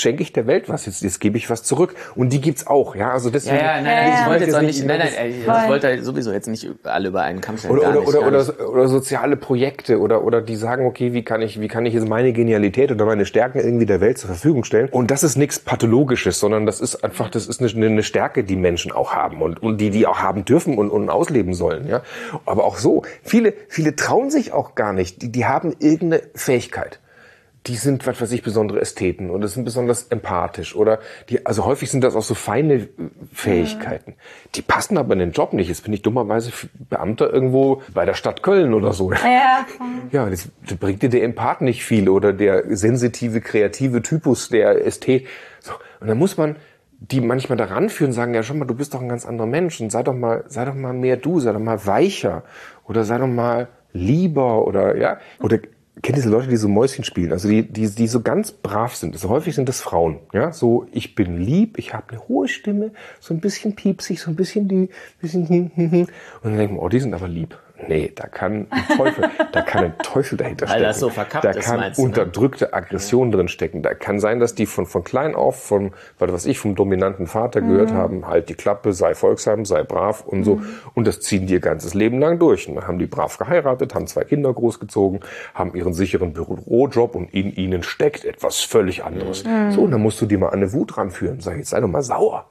schenke ich der Welt was, jetzt, jetzt gebe ich was zurück. Und die gibt's auch, ja, also deswegen. Ja, ja, nein, nein, ich wollte jetzt auch nicht, nein, nein, ich wollte sowieso jetzt nicht alle über einen Kamm stellen. Oder, gar oder, nicht, oder, gar oder, nicht. oder soziale Projekte oder, oder die sagen, okay, wie kann ich, wie kann ich jetzt meine Genialität oder meine Stärken irgendwie der Welt zur Verfügung stellen? Und das ist nichts Pathologisches, sondern das ist einfach, das ist eine, eine Stärke, die Menschen auch haben und, und die, die auch haben dürfen und, und ausleben sollen, ja. Aber auch so, viele, viele trauen sich auch gar nicht, die, die haben irgendeine Fähigkeit. Die sind, was weiß ich, besondere Ästheten oder sind besonders empathisch oder die, also häufig sind das auch so feine Fähigkeiten. Ja. Die passen aber in den Job nicht. Jetzt bin ich dummerweise Beamter irgendwo bei der Stadt Köln oder so. Ja, ja, das, das bringt dir der Empath nicht viel oder der sensitive, kreative Typus, der Ästhet. So. Und dann muss man die manchmal da ranführen und sagen, ja, schau mal, du bist doch ein ganz anderer Mensch und sei doch mal, sei doch mal mehr du, sei doch mal weicher oder sei doch mal lieber oder, ja, oder kennt diese Leute, die so Mäuschen spielen, also die, die, die so ganz brav sind. Also häufig sind das Frauen, ja, so ich bin lieb, ich habe eine hohe Stimme, so ein bisschen piepsig, so ein bisschen die, bisschen hin, hin, hin. Und dann denken wir, oh, die sind aber lieb. Nee, da kann ein Teufel, da kann ein Teufel dahinter stecken. Weil das so verkappt da ist, kann meinst du, ne? unterdrückte Aggression ja. drin stecken. Da kann sein, dass die von, von klein auf, von, was weiß ich, vom dominanten Vater mhm. gehört haben, halt die Klappe, sei folgsam, sei brav und so. Mhm. Und das ziehen die ihr ganzes Leben lang durch. Und dann haben die brav geheiratet, haben zwei Kinder großgezogen, haben ihren sicheren Bürojob und in ihnen steckt etwas völlig anderes. Mhm. So, und dann musst du die mal an eine Wut ranführen. Sag, jetzt sei doch mal sauer.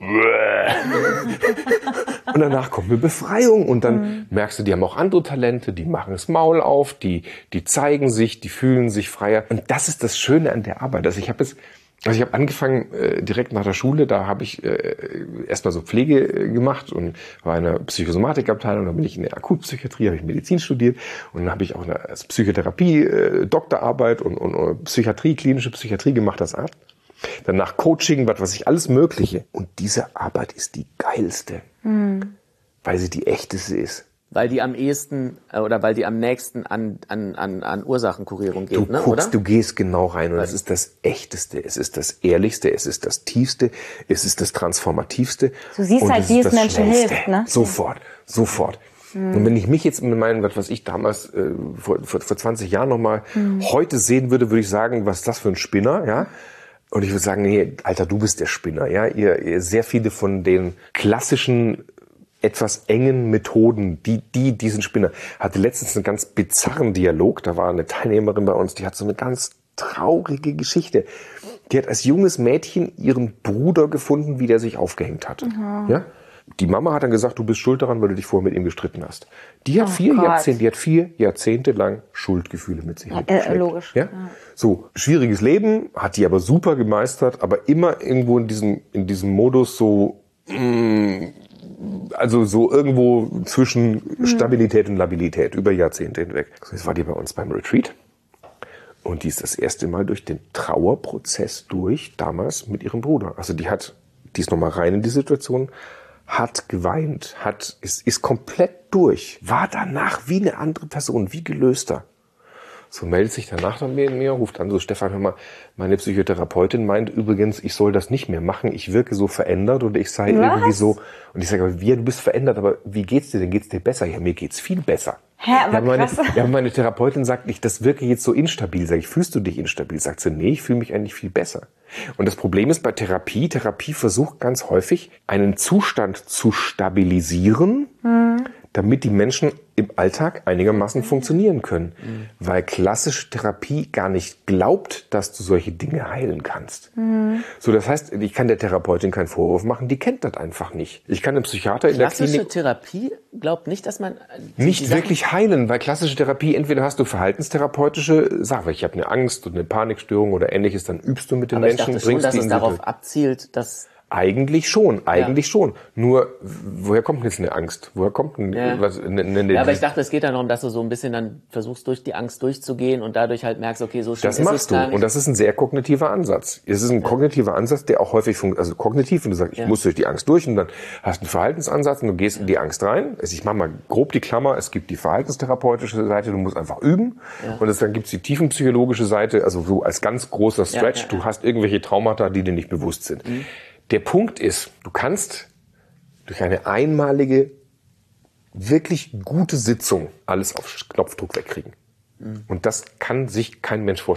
Und danach kommt eine Befreiung und dann mhm. merkst du, die haben auch andere Talente, die machen das Maul auf, die die zeigen sich, die fühlen sich freier. Und das ist das Schöne an der Arbeit. Also ich habe es, also ich habe angefangen äh, direkt nach der Schule, da habe ich äh, erstmal so Pflege äh, gemacht und war in einer Psychosomatikabteilung, dann bin ich in der Akutpsychiatrie, habe ich Medizin studiert und dann habe ich auch eine Psychotherapie, äh, Doktorarbeit und, und, und Psychiatrie, klinische Psychiatrie gemacht als Arzt. Danach Coaching, was weiß ich, alles Mögliche. Und diese Arbeit ist die geilste, mhm. weil sie die echteste ist. Weil die am ehesten oder weil die am nächsten an an an, an Ursachenkurierung geht, du ne? Guckst, oder? Du gehst genau rein und es ist das Echteste, es ist das Ehrlichste, es ist das Tiefste, es ist das Transformativste. Du siehst halt, wie es Menschen hilft, ne? Sofort, sofort. Mhm. Und wenn ich mich jetzt mit meinen, was weiß ich, damals äh, vor, vor, vor zwanzig Jahren nochmal mhm. heute sehen würde, würde ich sagen, was ist das für ein Spinner, ja? Und ich würde sagen, nee, Alter, du bist der Spinner, ja? Ihr, ihr sehr viele von den klassischen etwas engen Methoden, die, die, diesen Spinner. Hatte letztens einen ganz bizarren Dialog, da war eine Teilnehmerin bei uns, die hat so eine ganz traurige Geschichte. Die hat als junges Mädchen ihren Bruder gefunden, wie der sich aufgehängt hatte. Mhm. Ja? Die Mama hat dann gesagt, du bist schuld daran, weil du dich vorher mit ihm gestritten hast. Die hat oh vier Gott. Jahrzehnte, die hat vier Jahrzehnte lang Schuldgefühle mit sich. Ja, äh, logisch. Ja? Ja. So, schwieriges Leben, hat die aber super gemeistert, aber immer irgendwo in diesem, in diesem Modus so, mh, also so irgendwo zwischen Stabilität und Labilität über Jahrzehnte hinweg. So, jetzt war die bei uns beim Retreat und die ist das erste Mal durch den Trauerprozess durch, damals mit ihrem Bruder. Also die hat, die ist nochmal rein in die Situation, hat geweint, hat, ist, ist komplett durch, war danach wie eine andere Person, wie gelöster. So meldet sich danach dann mit mir, ruft an, so Stefan, hör mal, meine Psychotherapeutin meint übrigens, ich soll das nicht mehr machen, ich wirke so verändert oder ich sei Was? irgendwie so, und ich sage, aber wie, du bist verändert, aber wie geht's dir denn? Geht's dir besser? Ja, mir geht's viel besser. Hä, aber ja, meine, krass. ja, meine Therapeutin sagt, ich, das wirke jetzt so instabil. Sag ich, fühlst du dich instabil? Sagt sie, nee, ich fühle mich eigentlich viel besser. Und das Problem ist bei Therapie, Therapie versucht ganz häufig, einen Zustand zu stabilisieren, hm. damit die Menschen im Alltag einigermaßen funktionieren können. Mhm. Weil klassische Therapie gar nicht glaubt, dass du solche Dinge heilen kannst. Mhm. So, das heißt, ich kann der Therapeutin keinen Vorwurf machen, die kennt das einfach nicht. Ich kann einem Psychiater in der Klinik... Klassische Therapie glaubt nicht, dass man... Nicht wirklich heilen, weil klassische Therapie, entweder hast du verhaltenstherapeutische Sachen, ich habe eine Angst und eine Panikstörung oder ähnliches, dann übst du mit den Aber Menschen. Ich dachte schon, dass es darauf abzielt, dass... Eigentlich schon, eigentlich ja. schon. Nur, woher kommt denn jetzt eine Angst? Woher kommt denn ja. was? Ne, ne, ne, ja, aber ich dachte, es geht dann darum, dass du so ein bisschen dann versuchst, durch die Angst durchzugehen und dadurch halt merkst, okay, so schlimm ist es gar nicht. Das machst du. Und das ist ein sehr kognitiver Ansatz. Es ist ein ja. kognitiver Ansatz, der auch häufig funktioniert. Also kognitiv, wenn du sagst, ich ja. muss durch die Angst durch und dann hast du einen Verhaltensansatz und du gehst ja. in die Angst rein. Also ich mache mal grob die Klammer. Es gibt die verhaltenstherapeutische Seite, du musst einfach üben. Ja. Und es, dann gibt's die tiefenpsychologische Seite, also so als ganz großer Stretch. Ja, ja, ja. Du hast irgendwelche Traumata, die dir nicht bewusst sind. Mhm. Der Punkt ist, du kannst durch eine einmalige, wirklich gute Sitzung alles auf Knopfdruck wegkriegen. Mhm. Und das kann sich kein Mensch vorstellen.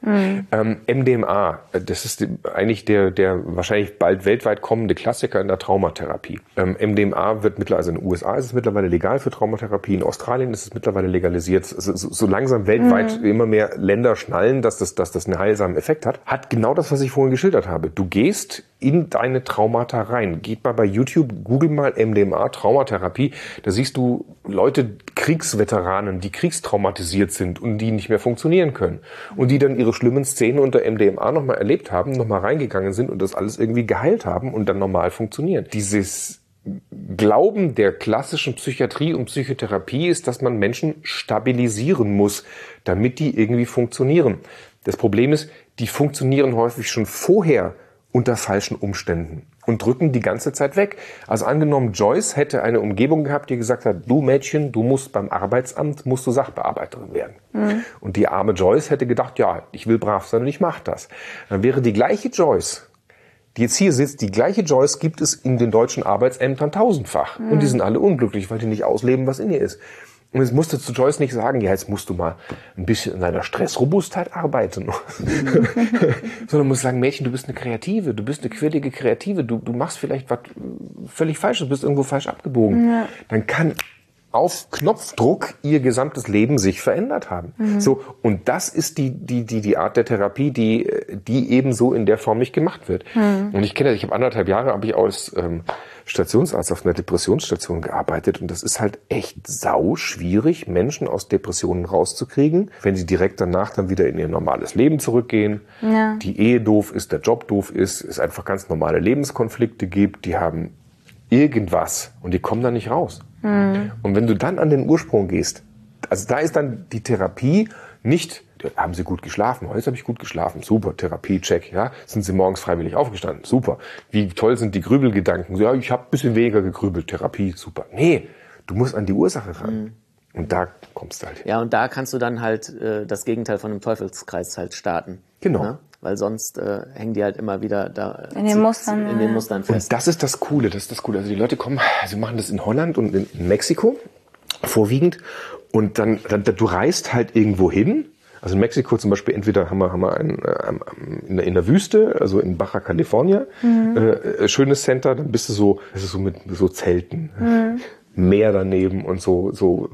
Mhm. Ähm, M D M A, das ist eigentlich der, der wahrscheinlich bald weltweit kommende Klassiker in der Traumatherapie. Ähm, M D M A wird mittlerweile, also in den U S A ist es mittlerweile legal für Traumatherapie, in Australien ist es mittlerweile legalisiert. So, so langsam weltweit mhm. immer mehr Länder schnallen, dass das, dass das einen heilsamen Effekt hat. Hat genau das, was ich vorhin geschildert habe. Du gehst in deine Traumata rein. Geht mal bei YouTube, google mal M D M A Traumatherapie. Da siehst du Leute, Kriegsveteranen, die kriegstraumatisiert sind und die nicht mehr funktionieren können. Und die dann ihre schlimmen Szenen unter M D M A nochmal erlebt haben, nochmal reingegangen sind und das alles irgendwie geheilt haben und dann normal funktionieren. Dieses Glauben der klassischen Psychiatrie und Psychotherapie ist, dass man Menschen stabilisieren muss, damit die irgendwie funktionieren. Das Problem ist, die funktionieren häufig schon vorher unter falschen Umständen und drücken die ganze Zeit weg. Also angenommen, Joyce hätte eine Umgebung gehabt, die gesagt hat, du Mädchen, du musst beim Arbeitsamt, musst du Sachbearbeiterin werden. Mhm. Und die arme Joyce hätte gedacht, ja, ich will brav sein und ich mache das. Dann wäre die gleiche Joyce, die jetzt hier sitzt, die gleiche Joyce gibt es in den deutschen Arbeitsämtern tausendfach. Mhm. Und die sind alle unglücklich, weil die nicht ausleben, was in ihr ist. Und jetzt musst du zu Joyce nicht sagen, ja, jetzt musst du mal ein bisschen in deiner Stressrobustheit arbeiten. Mhm. Sondern musst sagen, Mädchen, du bist eine Kreative, du bist eine quirlige Kreative, du, du machst vielleicht was völlig Falsches, du bist irgendwo falsch abgebogen. Ja. Dann kann auf Knopfdruck ihr gesamtes Leben sich verändert haben. Mhm. So, und das ist die, die, die, die Art der Therapie, die, die eben so in der Form nicht gemacht wird. Mhm. Und ich kenne das, ich habe anderthalb Jahre, habe ich als ähm, Stationsarzt auf einer Depressionsstation gearbeitet und das ist halt echt sau schwierig, Menschen aus Depressionen rauszukriegen, wenn sie direkt danach dann wieder in ihr normales Leben zurückgehen, ja. die Ehe doof ist, der Job doof ist, es einfach ganz normale Lebenskonflikte gibt, die haben irgendwas und die kommen da nicht raus. Mhm. Und wenn du dann an den Ursprung gehst, also da ist dann die Therapie nicht, haben Sie gut geschlafen? Heute habe ich gut geschlafen. Super, Therapie, check. Ja, sind Sie morgens freiwillig aufgestanden? Super. Wie toll sind die Grübelgedanken? Ja, ich habe ein bisschen weniger gegrübelt. Therapie, super. Nee, du musst an die Ursache ran. Mhm. Und da kommst du halt hin. Ja, und da kannst du dann halt äh, das Gegenteil von einem Teufelskreis halt starten. Genau. Ne? Weil sonst äh, hängen die halt immer wieder da in den Mustern, in den Mustern fest. Und das ist das Coole, das ist das Coole. Also die Leute kommen, sie machen das in Holland und in Mexiko vorwiegend und dann, dann du reist halt irgendwo hin. Also in Mexiko zum Beispiel entweder haben wir, haben wir ein, ähm, in, der, in der Wüste, also in Baja California, mhm. äh, schönes Center, dann bist du so, das ist so mit so Zelten, mhm. Meer daneben und so, so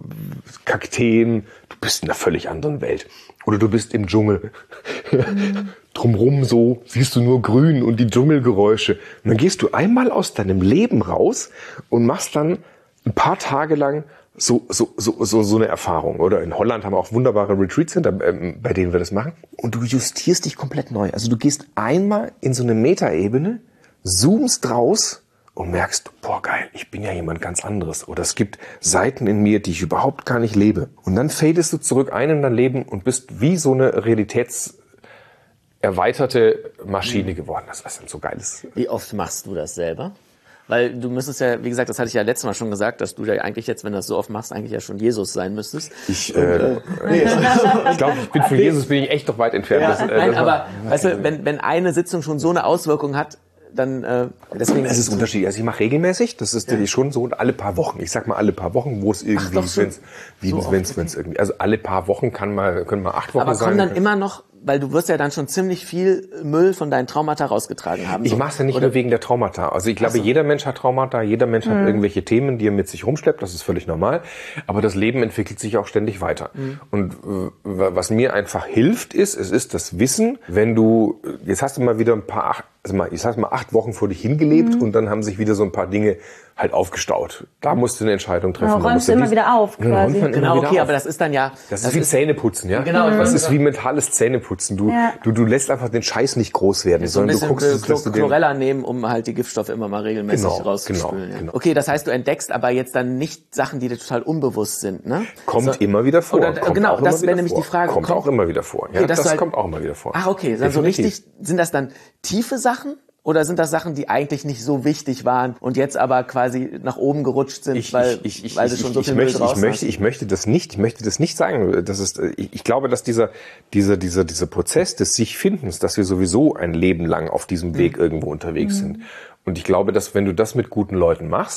Kakteen. Du bist in einer völlig anderen Welt. Oder du bist im Dschungel. Mhm. Drumrum so siehst du nur Grün und die Dschungelgeräusche. Und dann gehst du einmal aus deinem Leben raus und machst dann ein paar Tage lang so, so, so, so, so eine Erfahrung. Oder in Holland haben wir auch wunderbare Retreat-Center, äh, bei denen wir das machen. Und du justierst dich komplett neu. Also du gehst einmal in so eine Metaebene, zoomst raus und merkst, boah geil, ich bin ja jemand ganz anderes. Oder es gibt Seiten in mir, die ich überhaupt gar nicht lebe. Und dann fadest du zurück ein in dein Leben und bist wie so eine realitätserweiterte Maschine geworden. Das ist dann so geiles. Wie oft machst du das selber? Weil du müsstest ja, wie gesagt, das hatte ich ja letztes Mal schon gesagt, dass du ja eigentlich jetzt, wenn du das so oft machst, eigentlich ja schon Jesus sein müsstest. Ich, äh, nee, ich glaube, ich bin von Jesus bin ich echt noch weit entfernt. Ja, das, äh, nein, aber weißt du, wenn, wenn eine Sitzung schon so eine Auswirkung hat, dann äh, deswegen. Es ist unterschiedlich. Also ich mache regelmäßig, das ist ja. schon so alle paar Wochen. Ich sag mal alle paar Wochen, wo es irgendwie, Ach, so. wenn's, wie, so wenn's, wenn's irgendwie, also alle paar Wochen kann mal, können mal acht Wochen aber sein. Aber kommen dann immer noch, weil du wirst ja dann schon ziemlich viel Müll von deinen Traumata rausgetragen haben. Ich so. mache es ja nicht Oder? nur wegen der Traumata. Also ich glaube, so. jeder Mensch hat Traumata, jeder Mensch mhm. hat irgendwelche Themen, die er mit sich rumschleppt. Das ist völlig normal. Aber das Leben entwickelt sich auch ständig weiter. Mhm. Und äh, was mir einfach hilft, ist, es ist das Wissen, wenn du, jetzt hast du mal wieder ein paar, also mal, ich sag mal acht Wochen vor dich hingelebt mhm. und dann haben sich wieder so ein paar Dinge halt aufgestaut. Da musst du eine Entscheidung treffen. Genau, räumst du immer wieder auf, quasi. Genau, genau okay, auf. Aber das ist dann ja... Das, das ist wie ist, Zähneputzen, ja? Genau. Das mhm. ist wie mentales Zähneputzen. Du, ja. du, du lässt einfach den Scheiß nicht groß werden, so sondern du guckst, dass du den... Chlorella nehmen, um halt die Giftstoffe immer mal regelmäßig genau, rauszuspülen. Genau, ja. genau. Okay, das heißt, du entdeckst aber jetzt dann nicht Sachen, die dir total unbewusst sind, ne? Kommt so, immer wieder vor. Oder, kommt genau, das wäre nämlich vor. die Frage. Kommt, kommt auch immer wieder vor. Ja, okay, das halt, kommt auch immer wieder vor. Ach, okay. Dann so richtig, sind das dann tiefe Sachen? Oder sind das Sachen, die eigentlich nicht so wichtig waren und jetzt aber quasi nach oben gerutscht sind, ich, weil, ich, ich, weil sie ich, schon so ich, viel ich Müll möchte, draußen ich möchte, ich möchte das nicht, ich möchte das nicht sagen. Das ist, ich, ich glaube, dass dieser, dieser, dieser, dieser Prozess des Sich-Findens, dass wir sowieso ein Leben lang auf diesem Weg mhm. irgendwo unterwegs mhm. sind. Und ich glaube, dass wenn du das mit guten Leuten machst,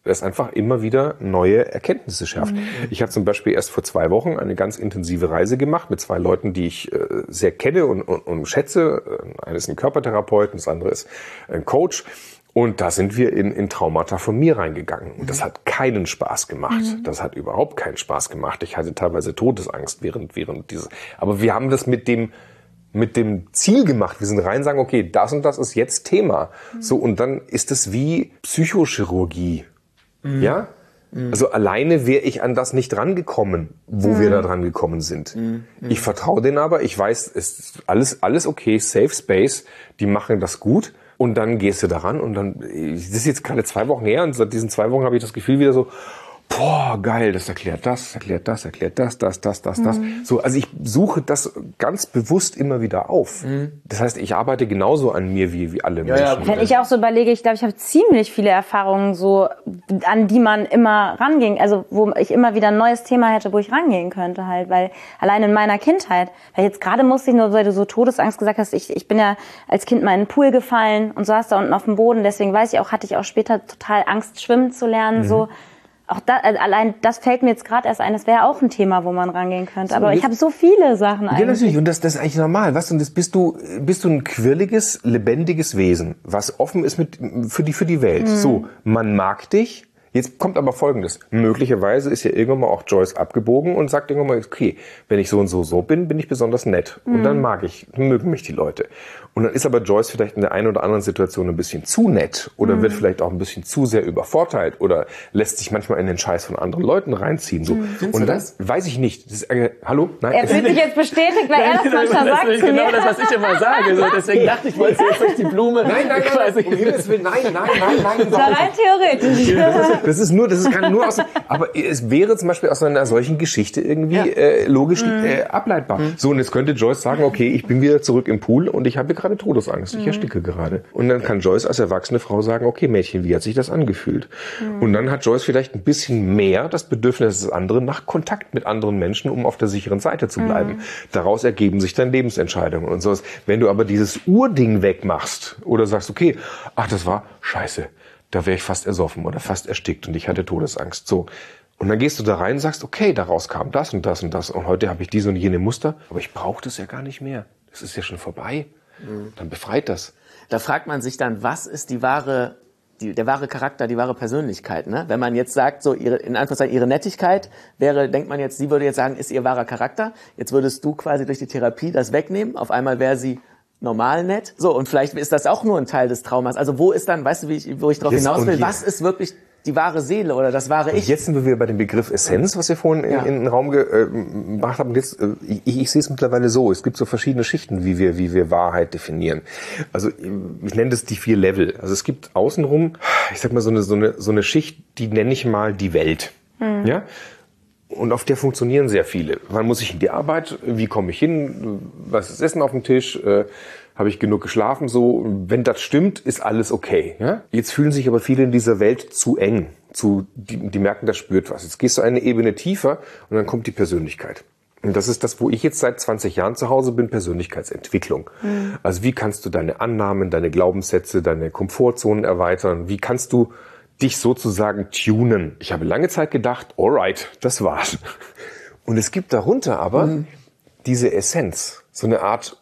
das einfach immer wieder neue Erkenntnisse schafft. Mhm. Ich habe zum Beispiel erst vor zwei Wochen eine ganz intensive Reise gemacht mit zwei Leuten, die ich äh, sehr kenne und, und, und schätze. Eines ist ein Körpertherapeut, das andere ist ein Coach. Und da sind wir in, in Traumata von mir reingegangen. Und das hat keinen Spaß gemacht. Mhm. Das hat überhaupt keinen Spaß gemacht. Ich hatte teilweise Todesangst während, während dieses, aber wir haben das mit dem, mit dem Ziel gemacht. Wir sind rein und sagen, okay, das und das ist jetzt Thema. Mhm. So, und dann ist es wie Psychochirurgie. Mhm. Ja? Mhm. Also alleine wäre ich an das nicht rangekommen, wo mhm. wir da dran gekommen sind. Mhm. Ich vertraue denen aber, ich weiß, es ist alles, alles okay, Safe Space, die machen das gut. Und dann gehst du daran und dann, das ist jetzt gerade zwei Wochen her und seit diesen zwei Wochen habe ich das Gefühl wieder so, boah, geil, das erklärt das, erklärt das, erklärt das, das, das, das, das. Mhm. So, also ich suche das ganz bewusst immer wieder auf. Mhm. Das heißt, ich arbeite genauso an mir wie, wie alle ja, Menschen. Ja. Wenn ich auch so überlege, ich glaube, ich habe ziemlich viele Erfahrungen so, an die man immer ranging, also wo ich immer wieder ein neues Thema hätte, wo ich rangehen könnte halt, weil allein in meiner Kindheit, weil jetzt gerade musste ich nur, weil du so Todesangst gesagt hast, ich, ich bin ja als Kind mal in den Pool gefallen und saß da unten auf dem Boden, deswegen weiß ich auch, hatte ich auch später total Angst, schwimmen zu lernen, mhm. so. Auch da, also allein das fällt mir jetzt gerade erst ein, das wäre auch ein Thema, wo man rangehen könnte. Aber ich habe so viele Sachen eigentlich. Ja, natürlich. Und das, das ist eigentlich normal. Was? Und das bist du, bist du ein quirliges, lebendiges Wesen, was offen ist mit, für die, für die Welt. Mhm. So. Man mag dich. Jetzt kommt aber Folgendes. Möglicherweise ist ja irgendwann mal auch Joyce abgebogen und sagt irgendwann mal, okay, wenn ich so und so so bin, bin ich besonders nett. Mhm. Und dann mag ich, mögen mich die Leute. Und dann ist aber Joyce vielleicht in der einen oder anderen Situation ein bisschen zu nett oder mhm. wird vielleicht auch ein bisschen zu sehr übervorteilt oder lässt sich manchmal in den Scheiß von anderen Leuten reinziehen. So. Mhm. Und das weiß ich nicht. Das ist, äh, hallo? Nein. Er fühlt sich jetzt bestätigt, weil er das manchmal sagt. Das ist genau das, was ich immer sage. So, deswegen dachte ich, wollte jetzt durch die Blume. Nein, nein, nein. Um Himmels Willen, nein, nein, nein, nein. So rein theoretisch. Das ist nur, das ist, kann nur aus, aber es wäre zum Beispiel aus einer solchen Geschichte irgendwie ja. äh, logisch mhm. äh, ableitbar. Mhm. So, und jetzt könnte Joyce sagen, okay, ich bin wieder zurück im Pool und ich habe gerade Todesangst, mhm. ich ersticke gerade. Und dann kann Joyce als erwachsene Frau sagen, okay, Mädchen, wie hat sich das angefühlt? Mhm. Und dann hat Joyce vielleicht ein bisschen mehr das Bedürfnis des anderen nach Kontakt mit anderen Menschen, um auf der sicheren Seite zu bleiben. Mhm. Daraus ergeben sich dann Lebensentscheidungen und sowas. Wenn du aber dieses Urding wegmachst oder sagst, okay, ach, das war scheiße. Da wäre ich fast ersoffen oder fast erstickt und ich hatte Todesangst. So. Und dann gehst du da rein und sagst, okay, daraus kam das und das und das und heute habe ich diese und jene Muster, aber ich brauche das ja gar nicht mehr. Das ist ja schon vorbei. Mhm. Dann befreit das. Da fragt man sich dann, was ist die wahre, die, der wahre Charakter, die wahre Persönlichkeit, ne? Wenn man jetzt sagt, so ihre, in Anführungszeichen ihre Nettigkeit wäre, denkt man jetzt, sie würde jetzt sagen, ist ihr wahrer Charakter. Jetzt würdest du quasi durch die Therapie das wegnehmen. Auf einmal wäre sie normal nett. So, und vielleicht ist das auch nur ein Teil des Traumas. Also wo ist dann, weißt du, wie ich, wo ich drauf hinaus will, was ist wirklich die wahre Seele oder das wahre Ich? Jetzt sind wir wieder bei dem Begriff Essenz, was wir vorhin ja. in, in den Raum gebracht haben. Jetzt, ich, ich sehe es mittlerweile so, es gibt so verschiedene Schichten, wie wir, wie wir Wahrheit definieren. Also ich nenne das die vier Level. Also es gibt außenrum, ich sag mal so eine, so eine, so eine Schicht, die nenne ich mal die Welt. Mhm. Ja? Und auf der funktionieren sehr viele. Wann muss ich in die Arbeit? Wie komme ich hin? Was ist Essen auf dem Tisch? Äh, Habe ich genug geschlafen? So, wenn das stimmt, ist alles okay. Ja? Jetzt fühlen sich aber viele in dieser Welt zu eng. Zu, die, die merken, das spürt was. Jetzt gehst du eine Ebene tiefer und dann kommt die Persönlichkeit. Und das ist das, wo ich jetzt seit zwanzig Jahren zu Hause bin, Persönlichkeitsentwicklung. Mhm. Also wie kannst du deine Annahmen, deine Glaubenssätze, deine Komfortzonen erweitern? Wie kannst du dich sozusagen tunen? Ich habe lange Zeit gedacht, alright, das war's. Und es gibt darunter aber mhm. diese Essenz, so eine Art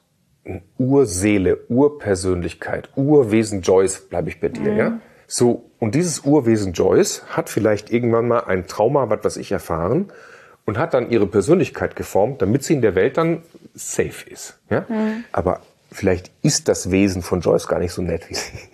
Urseele, Urpersönlichkeit, Urwesen Joyce, bleibe ich bei dir, mhm. ja? So, und dieses Urwesen Joyce hat vielleicht irgendwann mal ein Trauma, was weiß ich, erfahren und hat dann ihre Persönlichkeit geformt, damit sie in der Welt dann safe ist, ja? Mhm. Aber vielleicht ist das Wesen von Joyce gar nicht so nett wie sie.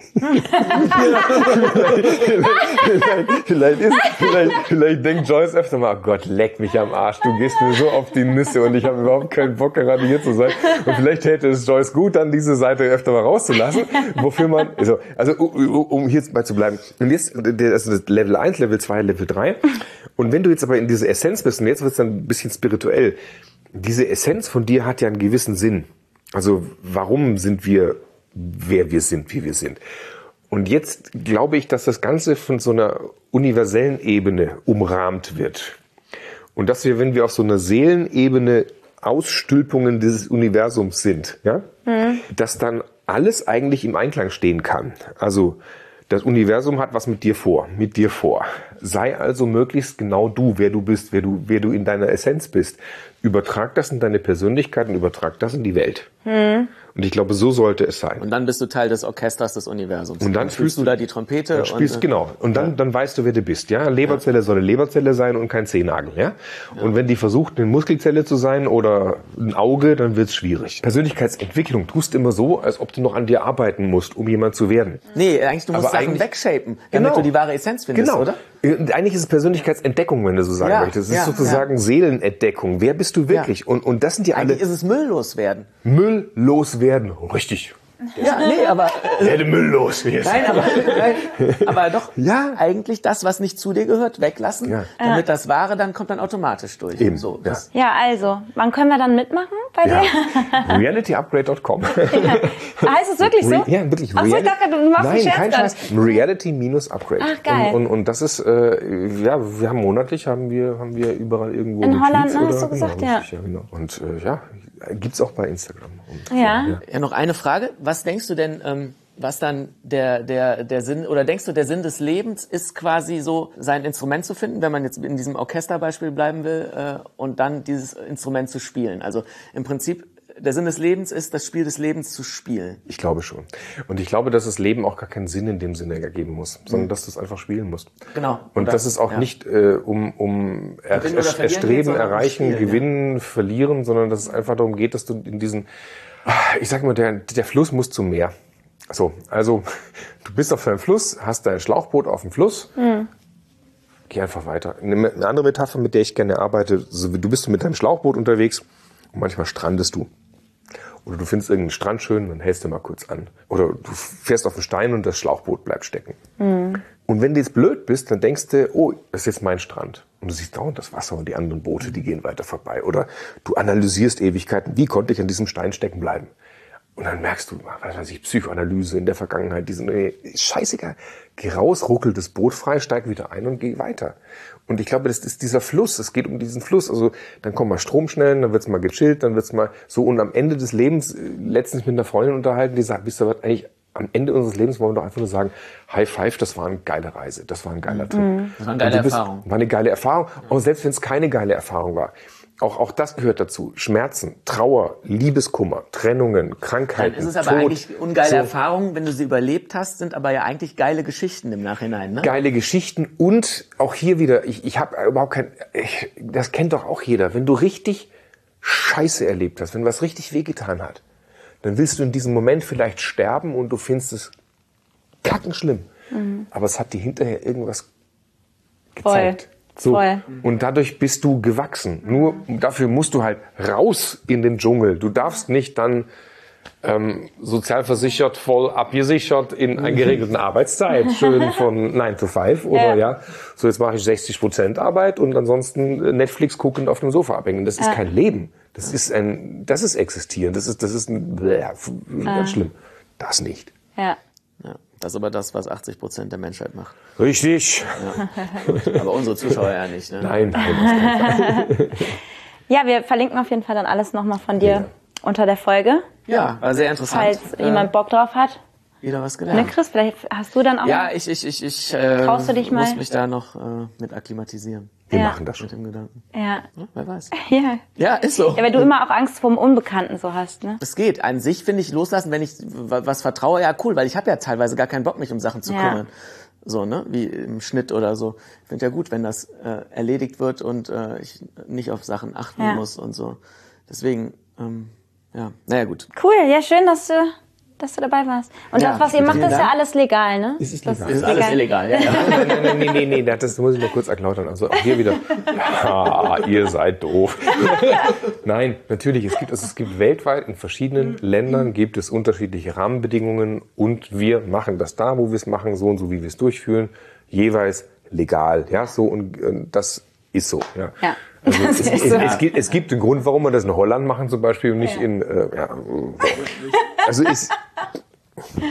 vielleicht, vielleicht, ist, vielleicht, vielleicht denkt Joyce öfter mal, oh Gott, leck mich am Arsch, du gehst mir so auf die Nüsse und ich habe überhaupt keinen Bock, gerade hier zu sein. Und vielleicht hätte es Joyce gut, dann diese Seite öfter mal rauszulassen, wofür man, also, also um hier mal zu bleiben. Und jetzt, das ist Level eins, Level zwei, Level drei. Und wenn du jetzt aber in diese Essenz bist, und jetzt wird es dann ein bisschen spirituell, diese Essenz von dir hat ja einen gewissen Sinn. Also warum sind wir, wer wir sind, wie wir sind? Und jetzt glaube ich, dass das Ganze von so einer universellen Ebene umrahmt wird. Und dass wir, wenn wir auf so einer Seelenebene Ausstülpungen dieses Universums sind, ja, mhm. dass dann alles eigentlich im Einklang stehen kann. Also Das Universum hat was mit dir vor, mit dir vor. Sei also möglichst genau du, wer du bist, wer du, wer du in deiner Essenz bist. Übertrag das in deine Persönlichkeit und übertrag das in die Welt. Hm. Und ich glaube, so sollte es sein. Und dann bist du Teil des Orchesters des Universums. Und dann spielst du da die Trompete. Dann spielst, und, genau. Und dann, ja. dann weißt du, wer du bist. Ja, Leberzelle ja. soll eine Leberzelle sein und kein Zehennagel. Ja? ja. Und wenn die versucht, eine Muskelzelle zu sein oder ein Auge, dann wird's schwierig. Persönlichkeitsentwicklung tust du immer so, als ob du noch an dir arbeiten musst, um jemand zu werden. Nee, eigentlich du musst Aber Sachen eigentlich, wegshapen, damit genau. du die wahre Essenz findest, genau. oder? Eigentlich ist es Persönlichkeitsentdeckung, wenn du so sagen ja. möchtest. Es ja. ist sozusagen ja. Seelenentdeckung. Wer bist du wirklich? Ja. Und, und das sind die alle... Eigentlich ist es mülllos werden. Mülllos werden. Richtig. Ja, nee, aber... Äh, werde mülllos. Nein, aber, nein, aber doch ja. eigentlich das, was nicht zu dir gehört, weglassen, ja. damit ja. das Wahre dann kommt dann automatisch durch. Eben. So, ja. ja, also, wann können wir dann mitmachen bei ja. dir? reality upgrade dot com. Ja. Heißt es wirklich so? Re- ja, wirklich. Ach so, ich dachte, du machst Nein, einen kein Scheiß. Reality-Upgrade. Ach, geil. Und, und, und das ist, äh, ja, wir haben monatlich, haben wir, haben wir überall irgendwo in Holland, Retreats ne, oder, hast du gesagt, genau, ja. Richtig, ja genau. Und äh, ja, gibt's auch bei Instagram. Und, ja. ja. Ja, noch eine Frage. Was denkst du denn, ähm, was dann der, der, der Sinn, oder denkst du, der Sinn des Lebens ist quasi so, sein Instrument zu finden, wenn man jetzt in diesem Orchesterbeispiel bleiben will, äh, und dann dieses Instrument zu spielen? Also im Prinzip, der Sinn des Lebens ist, das Spiel des Lebens zu spielen. Ich glaube schon. Und ich glaube, dass das Leben auch gar keinen Sinn in dem Sinne ergeben muss, sondern mhm. dass du es einfach spielen musst. Genau. Und oder, das ist auch ja. nicht äh, um, um er, erstreben, erreichen, spielen, gewinnen, ja. verlieren, sondern dass es einfach darum geht, dass du in diesen, ich sag mal, der, der Fluss muss zum Meer. So, also du bist auf deinem Fluss, hast dein Schlauchboot auf dem Fluss, mhm. geh einfach weiter. Eine, eine andere Metapher, mit der ich gerne arbeite, so, du bist mit deinem Schlauchboot unterwegs und manchmal strandest du. Oder du findest irgendeinen Strand schön, dann hältst du mal kurz an. Oder du fährst auf den Stein und das Schlauchboot bleibt stecken. Mhm. Und wenn du jetzt blöd bist, dann denkst du, oh, das ist jetzt mein Strand. Und du siehst dauernd das Wasser und die anderen Boote, die gehen weiter vorbei. Oder du analysierst Ewigkeiten, wie konnte ich an diesem Stein stecken bleiben? Und dann merkst du, was weiß ich, Psychoanalyse in der Vergangenheit, diesen, ey, scheißegal, geh raus, ruckel das Boot frei, steig wieder ein und geh weiter. Und ich glaube, das ist dieser Fluss, es geht um diesen Fluss. Also dann kommt mal Stromschnellen, dann wird's mal gechillt, dann wird's mal so. Und am Ende des Lebens, letztens mit einer Freundin unterhalten, die sagt, wisst ihr was, eigentlich am Ende unseres Lebens wollen wir doch einfach nur sagen, High Five, das war eine geile Reise, das war ein geiler Trip. Mhm. Das war eine geile bist, Erfahrung. War eine geile Erfahrung, auch selbst wenn es keine geile Erfahrung war. Auch, auch das gehört dazu. Schmerzen, Trauer, Liebeskummer, Trennungen, Krankheiten, Dann ist es aber Tod. eigentlich ungeile so. Erfahrungen, wenn du sie überlebt hast, sind aber ja eigentlich geile Geschichten im Nachhinein, ne? Geile Geschichten und auch hier wieder, ich, ich habe überhaupt kein, ich, das kennt doch auch jeder, wenn du richtig Scheiße erlebt hast, wenn was richtig wehgetan hat, dann willst du in diesem Moment vielleicht sterben und du findest es kackenschlimm. Mhm. Aber es hat dir hinterher irgendwas gezeigt. Voll. So. Voll. Und dadurch bist du gewachsen. Nur dafür musst du halt raus in den Dschungel. Du darfst nicht dann ähm, sozialversichert, voll abgesichert in einer geregelten Arbeitszeit, schön von nine to five oder ja, ja so jetzt mache ich sechzig Prozent Arbeit und ansonsten Netflix guckend auf dem Sofa abhängen. Das ist ja. kein Leben. Das ist ein, das ist existieren. Das ist, das ist ein, bläh, ganz ah. schlimm. Das nicht. Ja. Ja, das ist aber das, was achtzig Prozent der Menschheit macht. Richtig. Ja. Aber unsere Zuschauer ja nicht, ne? Nein, nein. Ja, wir verlinken auf jeden Fall dann alles nochmal von dir ja. unter der Folge. Ja, war sehr interessant. Falls äh, jemand Bock drauf hat. Wieder was gelernt. Ne, Chris, vielleicht hast du dann auch. Ja, ich, ich, ich, ich äh, Traust du dich mal? muss mich da noch äh, mit akklimatisieren. Wir ja. machen das schon. Mit dem Gedanken. Ja. Ja, wer weiß. Ja. Ja, ist so. Ja, weil du immer auch Angst vor dem Unbekannten so hast, ne? Es geht. An sich finde ich loslassen, wenn ich was vertraue, ja cool, weil ich habe ja teilweise gar keinen Bock, mich um Sachen zu ja. kümmern. So, ne? Wie im Schnitt oder so. Ich finde ja gut, wenn das äh, erledigt wird und äh, ich nicht auf Sachen achten ja. muss und so. Deswegen, ähm, ja, naja gut. Cool, ja schön, dass du, dass du dabei warst. Und Ja, das, was ihr macht, vielen ist ja Dank. alles legal, ne? Es ist Das legal. Das ist alles illegal, ja, ja. Nein, nein, nein, nee, nee, nee, das muss ich noch kurz erläutern. Also auch hier wieder, ah, ihr seid doof. Nein, natürlich, es gibt, also es gibt weltweit in verschiedenen Ländern gibt es unterschiedliche Rahmenbedingungen und wir machen das da, wo wir es machen, so und so, wie wir es durchführen, jeweils legal, ja, so und, und das ist so, ja. Ja. Also es, es, so. es, gibt, es gibt einen Grund, warum wir das in Holland machen zum Beispiel und nicht Ja. in, äh, ja, also ist,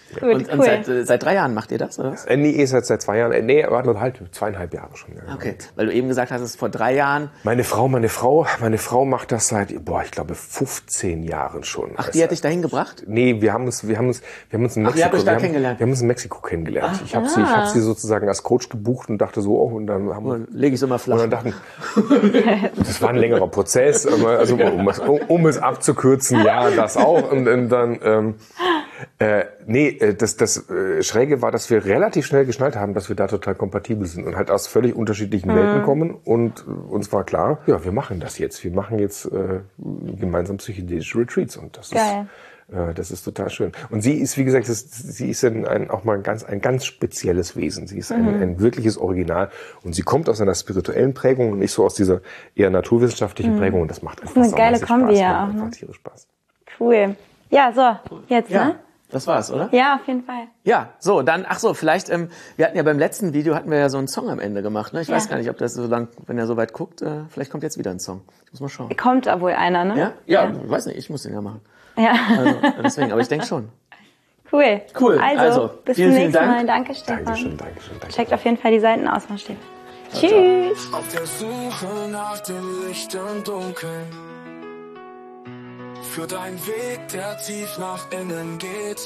Gut, und, cool. und seit, äh, seit drei Jahren macht ihr das, oder was? Äh, nee, seit, seit zwei Jahren. Äh, nee, warte, halt, zweieinhalb Jahre schon. Ja. Okay, weil du eben gesagt hast, es ist vor drei Jahren. Meine Frau, meine Frau, meine Frau macht das seit, boah, ich glaube, fünfzehn Jahren schon. Ach, die hat dich dahin gebracht? Nee, wir haben uns, wir haben uns, wir haben uns in Mexiko, Ach, ihr habt euch da wir, haben, kennengelernt? wir haben uns in Mexiko kennengelernt. Ach, ich habe sie, ich habe sie sozusagen als Coach gebucht und dachte so, oh, und dann haben wir, lege ich so mal flach. und dann dachten, das war ein längerer Prozess, also um es, um es abzukürzen, ja, das auch, und, und dann, ähm, äh, nee, das, das äh, Schräge war, dass wir relativ schnell geschnallt haben, dass wir da total kompatibel sind und halt aus völlig unterschiedlichen mhm. Welten kommen, und äh, uns war klar, ja, wir machen das jetzt, wir machen jetzt äh, gemeinsam psychedelische Retreats, und das Geil. ist äh, das ist total schön. Und sie ist, wie gesagt, das, sie ist ein, ein, auch mal ein ganz, ein ganz spezielles Wesen. Sie ist ein, mhm. ein wirkliches Original, und sie kommt aus einer spirituellen Prägung und nicht so aus dieser eher naturwissenschaftlichen mhm. Prägung, und das macht einfach das ist eine geile Kombi, Spaß, ja. einfach tierisch Spaß. Cool. Ja, so, jetzt, ja. ne? Das war's, oder? Ja, auf jeden Fall. Ja, so, dann, ach so, vielleicht, ähm, wir hatten ja beim letzten Video, hatten wir ja so einen Song am Ende gemacht, ne? Ich ja. weiß gar nicht, ob das so lang, wenn er so weit guckt, äh, vielleicht kommt jetzt wieder ein Song. Ich muss mal schauen. Kommt da wohl einer, ne? Ja? Ja, ja. Ich weiß nicht, ich muss den ja machen. Ja. Also, deswegen, aber ich denke schon. Cool. Cool. Also, also bis vielen, zum nächsten vielen Dank. Mal. Danke, Stefan. Dankeschön, Dankeschön, danke. Checkt auf jeden Fall die Seiten aus von Stefan. Tschüss. Auf der Suche nach dem Licht im Dunkeln führt ein Weg, der tief nach innen geht.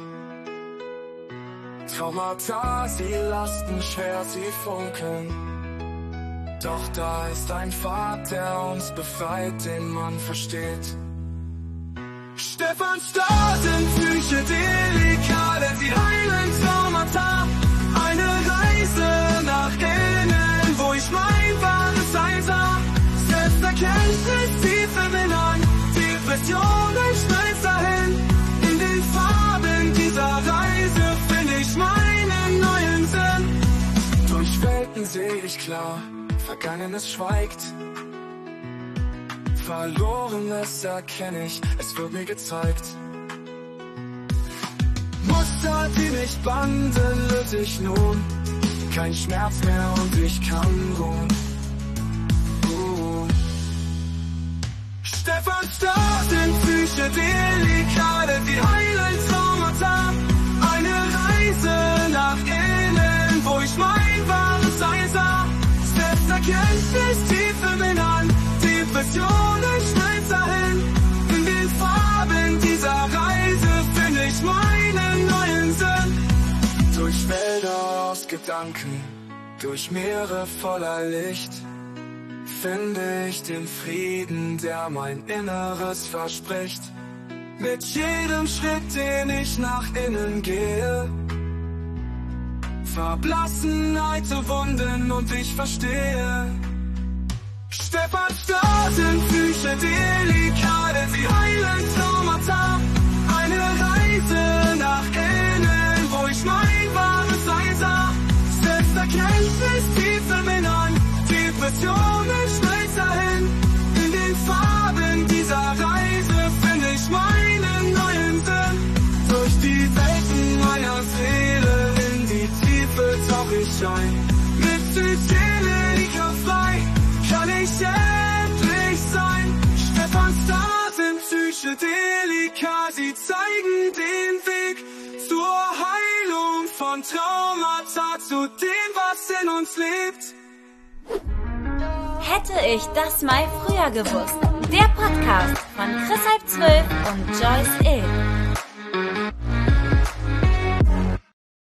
Traumata, sie lasten schwer, sie funkeln. Doch da ist ein Pfad, der uns befreit, den man versteht. Stefan Staat in Psychedelika, denn sie heilen Traumata. Eine Reise nach innen, wo ich mein wahres Sein sah. Selbsterkenntnis tief im Innern, Depressionen schnell dahin. In den Farben dieser Reise finde ich meinen neuen Sinn. Durch Welten sehe ich klar, Vergangenes schweigt. Verlorenes erkenne ich, es wird mir gezeigt. Muster, die mich banden, löse ich nun. Kein Schmerz mehr und ich kann ruhen. Uh. Stefan Staat in Psychedelika, denn sie heilen Traumata. Eine Reise nach innen, wo ich mein wahres Sein sah. Selbsterkenntnis tief im Innern, Depressionen schnell dahin. In den Farben dieser Reise finde ich meinen neuen Sinn. Durch Wälder aus Gedanken, durch Meere voller Licht, finde ich den Frieden, der mein Inneres verspricht. Mit jedem Schritt, den ich nach innen gehe, verblassen alte Wunden und ich verstehe. Stefan Staat in Psychedelika, denn sie heilen Traumata. Eine Reise nach innen, wo ich mein wahres Sein sah. Selbsterkenntnis tief im Innern, Depressionen schnell dahin. In den Farben dieser Reise finde ich meinen neuen Sinn. Durch die Welten meiner Seele in die Tiefe tauch ich ein. Mit Psychedelika frei kann ich endlich sein. Stefan Staat in Psychedelika, sie zeigen den Weg zur Heilung von Traumata, zu dem, was in uns lebt. Hätte ich das mal früher gewusst. Der Podcast von Chris halb zwölf und Joyce Ill.